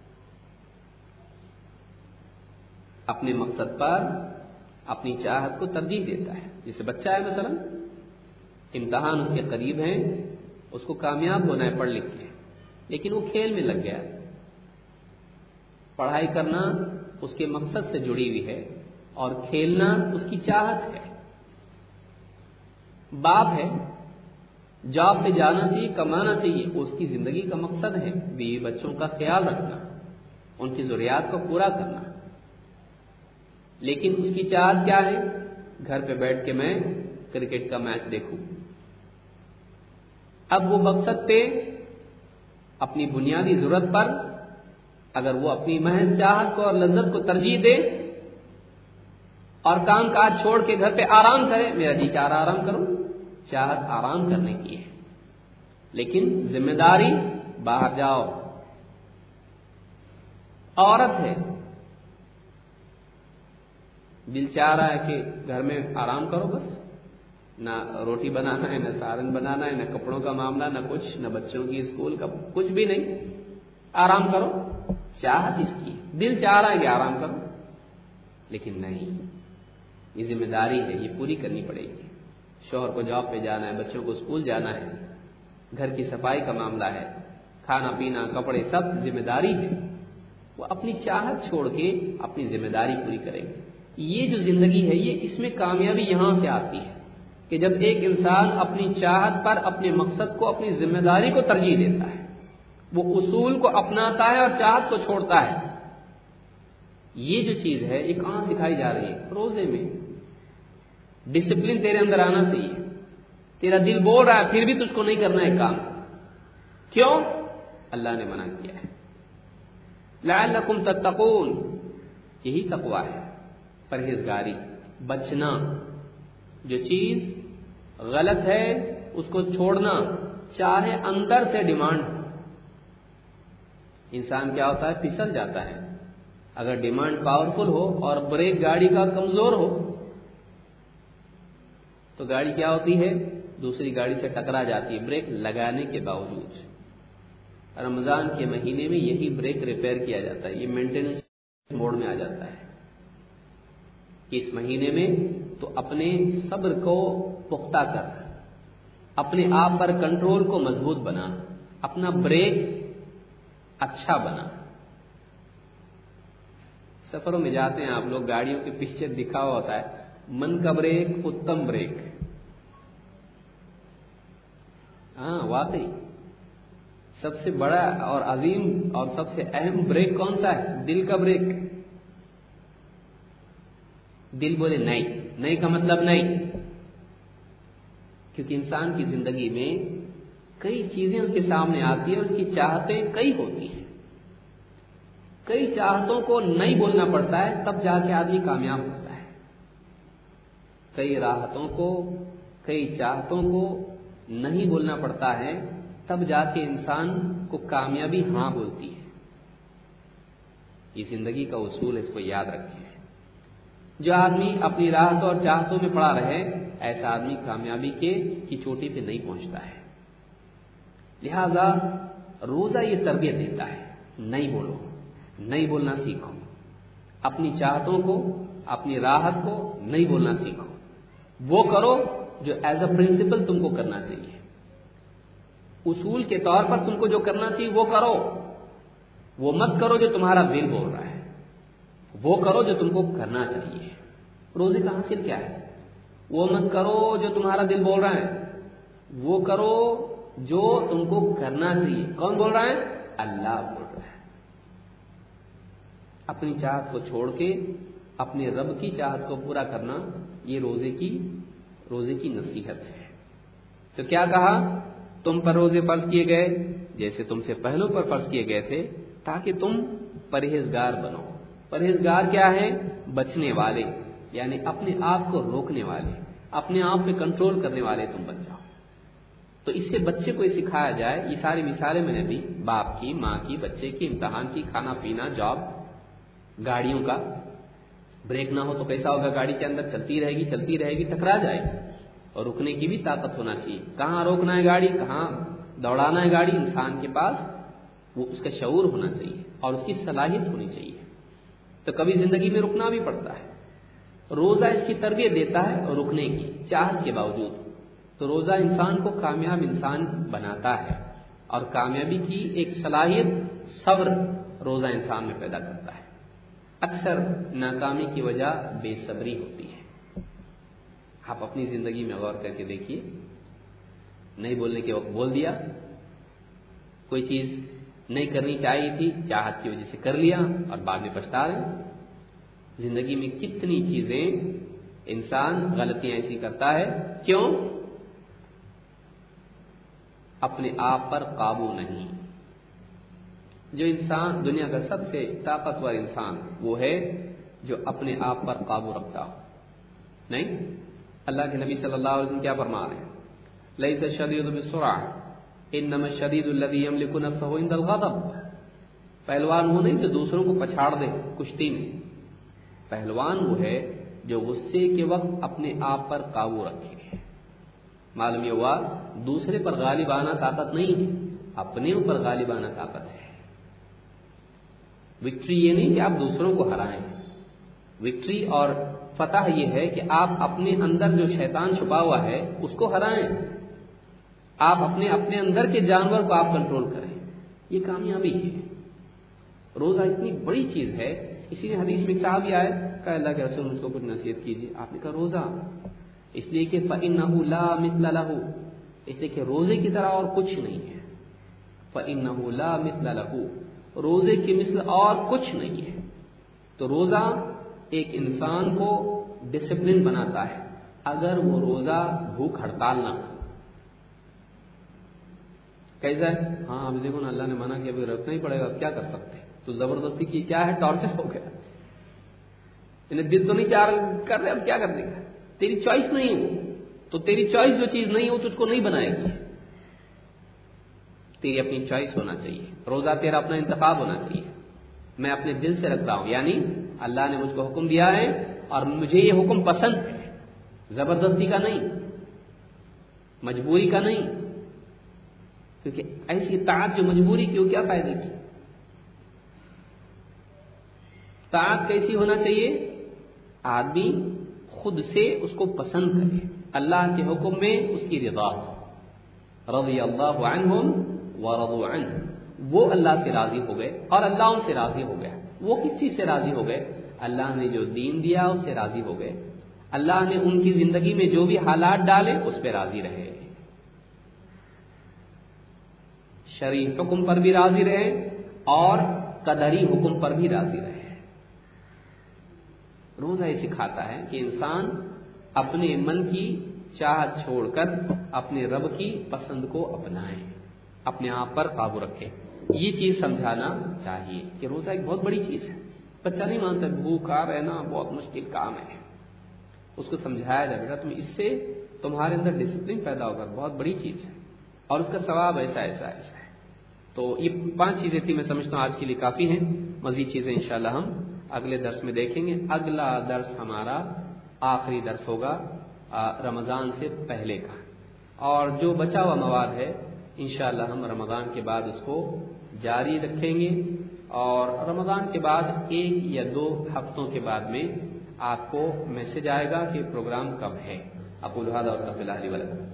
اپنے مقصد پر اپنی چاہت کو ترجیح دیتا ہے. جیسے بچہ ہے مثلا, امتحان اس کے قریب ہیں, اس کو کامیاب ہونا ہے پڑھ لکھ کے, لیکن وہ کھیل میں لگ گیا. پڑھائی کرنا اس کے مقصد سے جڑی ہوئی ہے اور کھیلنا اس کی چاہت ہے. باپ ہے, جاب پہ جانا چاہیے, کمانا چاہیے, وہ اس کی زندگی کا مقصد ہے. بیوی بچوں کا خیال رکھنا, ان کی ضروریات کو پورا کرنا. لیکن اس کی چاہت کیا ہے؟ گھر پہ بیٹھ کے میں کرکٹ کا میچ دیکھوں. اب وہ مقصد پہ اپنی بنیادی ضرورت پر اگر وہ اپنی محض چاہت کو اور لذت کو ترجیح دے اور کام کاج چھوڑ کے گھر پہ آرام کرے, میرا جی چاہ رہا آرام کروں, چاہت آرام کرنے کی ہے, لیکن ذمہ داری باہر جاؤ. عورت ہے, دل چاہ رہا ہے کہ گھر میں آرام کرو, بس نہ روٹی بنانا ہے, نہ سالن بنانا ہے, نہ کپڑوں کا معاملہ, نہ کچھ, نہ بچوں کی اسکول کا کچھ بھی نہیں, آرام کرو. چاہت اس کی, دل چاہ رہا ہے کہ آرام کرو, لیکن نہیں, یہ ذمہ داری ہے, یہ پوری کرنی پڑے گی. شوہر کو جاب پہ جانا ہے, بچوں کو اسکول جانا ہے, گھر کی صفائی کا معاملہ ہے, کھانا پینا کپڑے سب ذمہ داری ہے. وہ اپنی چاہت چھوڑ کے اپنی ذمہ داری پوری کریں گے. یہ جو زندگی ہے, یہ اس میں کامیابی یہاں سے آتی ہے کہ جب ایک انسان اپنی چاہت پر اپنے مقصد کو, اپنی ذمہ داری کو ترجیح دیتا ہے, وہ اصول کو اپناتا ہے اور چاہت کو چھوڑتا ہے. یہ جو چیز ہے یہ کہاں سکھائی جا رہی ہے؟ روزے میں. ڈسپلن تیرے اندر آنا چاہیے. تیرا دل بول رہا ہے پھر بھی تجھ کو نہیں کرنا ہے کام. کیوں؟ اللہ نے منع کیا ہے. لعلکم تتقون, یہی تقوی ہے, پرہیزگاری, بچنا. جو چیز غلط ہے اس کو چھوڑنا, چاہے اندر سے ڈیمانڈ. انسان کیا ہوتا ہے, پھسل جاتا ہے. اگر ڈیمانڈ پاورفل ہو اور بریک گاڑی کا کمزور ہو تو گاڑی کیا ہوتی ہے, دوسری گاڑی سے ٹکرا جاتی ہے بریک لگانے کے باوجود. رمضان کے مہینے میں یہی بریک ریپیئر کیا جاتا ہے, یہ مینٹیننس موڈ میں آ جاتا ہے. اس مہینے میں تو اپنے صبر کو پختہ کر, اپنے آپ پر کنٹرول کو مضبوط بنا, اپنا بریک اچھا بنا. سفروں میں جاتے ہیں آپ لوگ, گاڑیوں کے پیچھے دکھا ہوا ہوتا ہے من کا بریک اتم بریک. ہاں واقعی سب سے بڑا اور عظیم اور سب سے اہم بریک کون سا ہے؟ دل کا بریک. دل بولے نہیں, نہیں کا مطلب نہیں, کیونکہ انسان کی زندگی میں کئی چیزیں اس کے سامنے آتی ہیں, اس کی چاہتیں کئی ہوتی ہیں. کئی چاہتوں کو نہیں بولنا پڑتا ہے تب جا کے آدمی کامیاب ہوتا ہے. کئی راحتوں کو, کئی چاہتوں کو نہیں بولنا پڑتا ہے تب جا کے انسان کو کامیابی ہاں بولتی ہے. یہ زندگی کا اصول ہے, اس کو یاد رکھیں. جو آدمی اپنی راحتوں اور چاہتوں میں پڑا رہے, ایسا آدمی کامیابی کے کی چوٹی پہ نہیں پہنچتا ہے. لہذا روزہ یہ تربیت دیتا ہے, نہیں بولو, نہیں بولنا سیکھو. اپنی چاہتوں کو, اپنی راحت کو نہیں بولنا سیکھو. وہ کرو جو ایز اے پرنسپل تم کو کرنا چاہیے, اصول کے طور پر تم کو جو کرنا چاہیے وہ کرو. وہ مت کرو جو تمہارا دل بول رہا ہے, وہ کرو جو تم کو کرنا چاہیے. روزے کا حاصل کیا ہے؟ وہ مت کرو جو تمہارا دل بول رہا ہے, وہ کرو جو تم کو کرنا چاہیے. کون بول رہا ہے؟ اللہ بول رہا ہے. اپنی چاہت کو چھوڑ کے اپنے رب کی چاہت کو پورا کرنا، یہ روزے کی روزے کی نصیحت ہے۔ تو کیا کہا؟ تم پر روزے فرض کیے گئے جیسے تم سے پہلوں پر فرض کیے گئے تھے، تاکہ تم پرہیزگار بنو۔ پرہیزگار کیا ہے؟ بچنے والے، یعنی اپنے آپ کو روکنے والے، اپنے آپ پہ کنٹرول کرنے والے تم بن جاؤ۔ تو اس سے بچے کو یہ سکھایا جائے، یہ ساری مثالیں میں نے دی، باپ کی، ماں کی، بچے کی، امتحان کی، کھانا پینا، جاب، گاڑیوں کا، بریک نہ ہو تو کیسا ہوگا؟ گاڑی کے اندر چلتی رہے گی چلتی رہے گی ٹکرا جائے گی، اور رکنے کی بھی طاقت ہونا چاہیے، کہاں روکنا ہے گاڑی، کہاں دوڑانا ہے گاڑی، انسان کے پاس وہ اس کا شعور ہونا چاہیے اور اس کی صلاحیت ہونی چاہیے۔ تو کبھی زندگی میں رکنا بھی پڑتا ہے، روزہ اس کی تربیت دیتا ہے اور رکنے کی چاہت کے باوجود۔ تو روزہ انسان کو کامیاب انسان بناتا ہے، اور کامیابی کی ایک صلاحیت صبر روزہ انسان میں پیدا کرتا ہے۔ اکثر ناکامی کی وجہ بے صبری ہوتی ہے۔ آپ اپنی زندگی میں غور کر کے دیکھیے، نہیں بولنے کے وقت بول دیا، کوئی چیز نہیں کرنی چاہیے تھی چاہت کی وجہ سے کر لیا اور بعد میں پچھتا رہے۔ زندگی میں کتنی چیزیں انسان غلطیاں ایسی کرتا ہے، کیوں؟ اپنے آپ پر قابو نہیں۔ جو انسان دنیا کا سب سے طاقتور انسان وہ ہے جو اپنے آپ پر قابو رکھتا ہو۔ نہیں، اللہ کے نبی صلی اللہ علیہ وسلم کیا فرما رہے ہیں؟ لیس الشدید بالسرعہ انما الشدید الذی یملک نفسہ عند الغضب۔ پہلوان وہ نہیں جو دوسروں کو پچھاڑ دے کشتی میں، پہلوان وہ ہے جو غصے کے وقت اپنے آپ پر قابو رکھے۔ معلوم یہ ہوا دوسرے پر غالب آنا طاقت نہیں ہے، اپنے اوپر غالب آنا طاقت ہے۔ وکٹری یہ نہیں کہ آپ دوسروں کو ہرائیں، وکٹری اور فتح یہ ہے کہ آپ اپنے اندر جو شیطان چھپا ہوا ہے اس کو ہرائیں، آپ اپنے اپنے اندر کے جانور کو آپ کنٹرول کریں، یہ کامیابی ہے۔ روزہ اتنی بڑی چیز ہے، اسی لیے حدیث میں صحابی آئے، کہا اللہ کے رسول مجھ کو کچھ نصیحت کیجیے۔ آپ نے کہا روزہ، اس لیے کہ فَإِنَّهُ لَا مِثْلَ لَهُ، اس لیے کہ روزے کی طرح اور کچھ نہیں ہے۔ فَإِنَّهُ لَا مِثْلَ لَهُ، روزے کی مثل اور کچھ نہیں ہے۔ تو روزہ ایک انسان کو ڈسپلن بناتا ہے، اگر وہ روزہ بھوک ہڑتال نہ ہو۔ کیسا ہے؟ ہاں ابھی دیکھو نا، اللہ نے منع کیا، ابھی رکھنا ہی پڑے گا، کیا کر سکتے ہیں؟ تو زبردستی کی کیا ہے؟ ٹارچر ہو گیا، انہیں دل تو نہیں چاہ کر رہے، اب کیا کر دیں گے؟ تیری چوائس نہیں ہو، تو تیری چوائس جو چیز نہیں ہو تو اس کو نہیں بنائے گی، تیری اپنی چوائس ہونا چاہیے۔ روزہ تیرا اپنا انتخاب ہونا چاہیے، میں اپنے دل سے رکھ رہا ہوں، یعنی اللہ نے مجھ کو حکم دیا ہے اور مجھے یہ حکم پسند ہے، زبردستی کا نہیں، مجبوری کا نہیں، کیونکہ ایسی طاعت جو مجبوری کی ہو کیا فائدے کی؟ طاعت کیسی ہونا چاہیے؟ آدمی خود سے اس کو پسند کرے، اللہ کے حکم میں اس کی رضا، رضی اللہ عنہم ورضوا عنہ، وہ اللہ سے راضی ہو گئے اور اللہ ان سے راضی ہو گیا۔ وہ کس چیز سے راضی ہو گئے؟ اللہ نے جو دین دیا اس سے راضی ہو گئے، اللہ نے ان کی زندگی میں جو بھی حالات ڈالے اس پہ راضی رہے، شرعی حکم پر بھی راضی رہے اور قدری حکم پر بھی راضی رہے۔ روزہ یہ سکھاتا ہے کہ انسان اپنے من کی چاہت چھوڑ کر اپنے رب کی پسند کو اپنائے، اپنے آپ پر قابو رکھے۔ یہ چیز سمجھانا چاہیے کہ روزہ ایک بہت بڑی چیز ہے۔ بچہ نہیں مانتا، بھوکا رہنا بہت مشکل کام ہے، اس کو سمجھایا جائے بیٹا تم اس سے تمہارے اندر ڈسپلن پیدا ہوگا، بہت بڑی چیز ہے اور اس کا ثواب ایسا ایسا ایسا ہے۔ تو یہ پانچ چیزیں تھی، میں سمجھتا ہوں آج کے لیے کافی ہیں، مزید چیزیں انشاءاللہ ہم اگلے درس میں دیکھیں گے۔ اگلا درس ہمارا آخری درس ہوگا رمضان سے پہلے کا، اور جو بچا ہوا مواد ہے انشاءاللہ ہم رمضان کے بعد اس کو جاری رکھیں گے، اور رمضان کے بعد ایک یا دو ہفتوں کے بعد میں آپ کو میسج آئے گا کہ پروگرام کب ہے۔ اقول ھذا واستغفر اللہ لی ولکم۔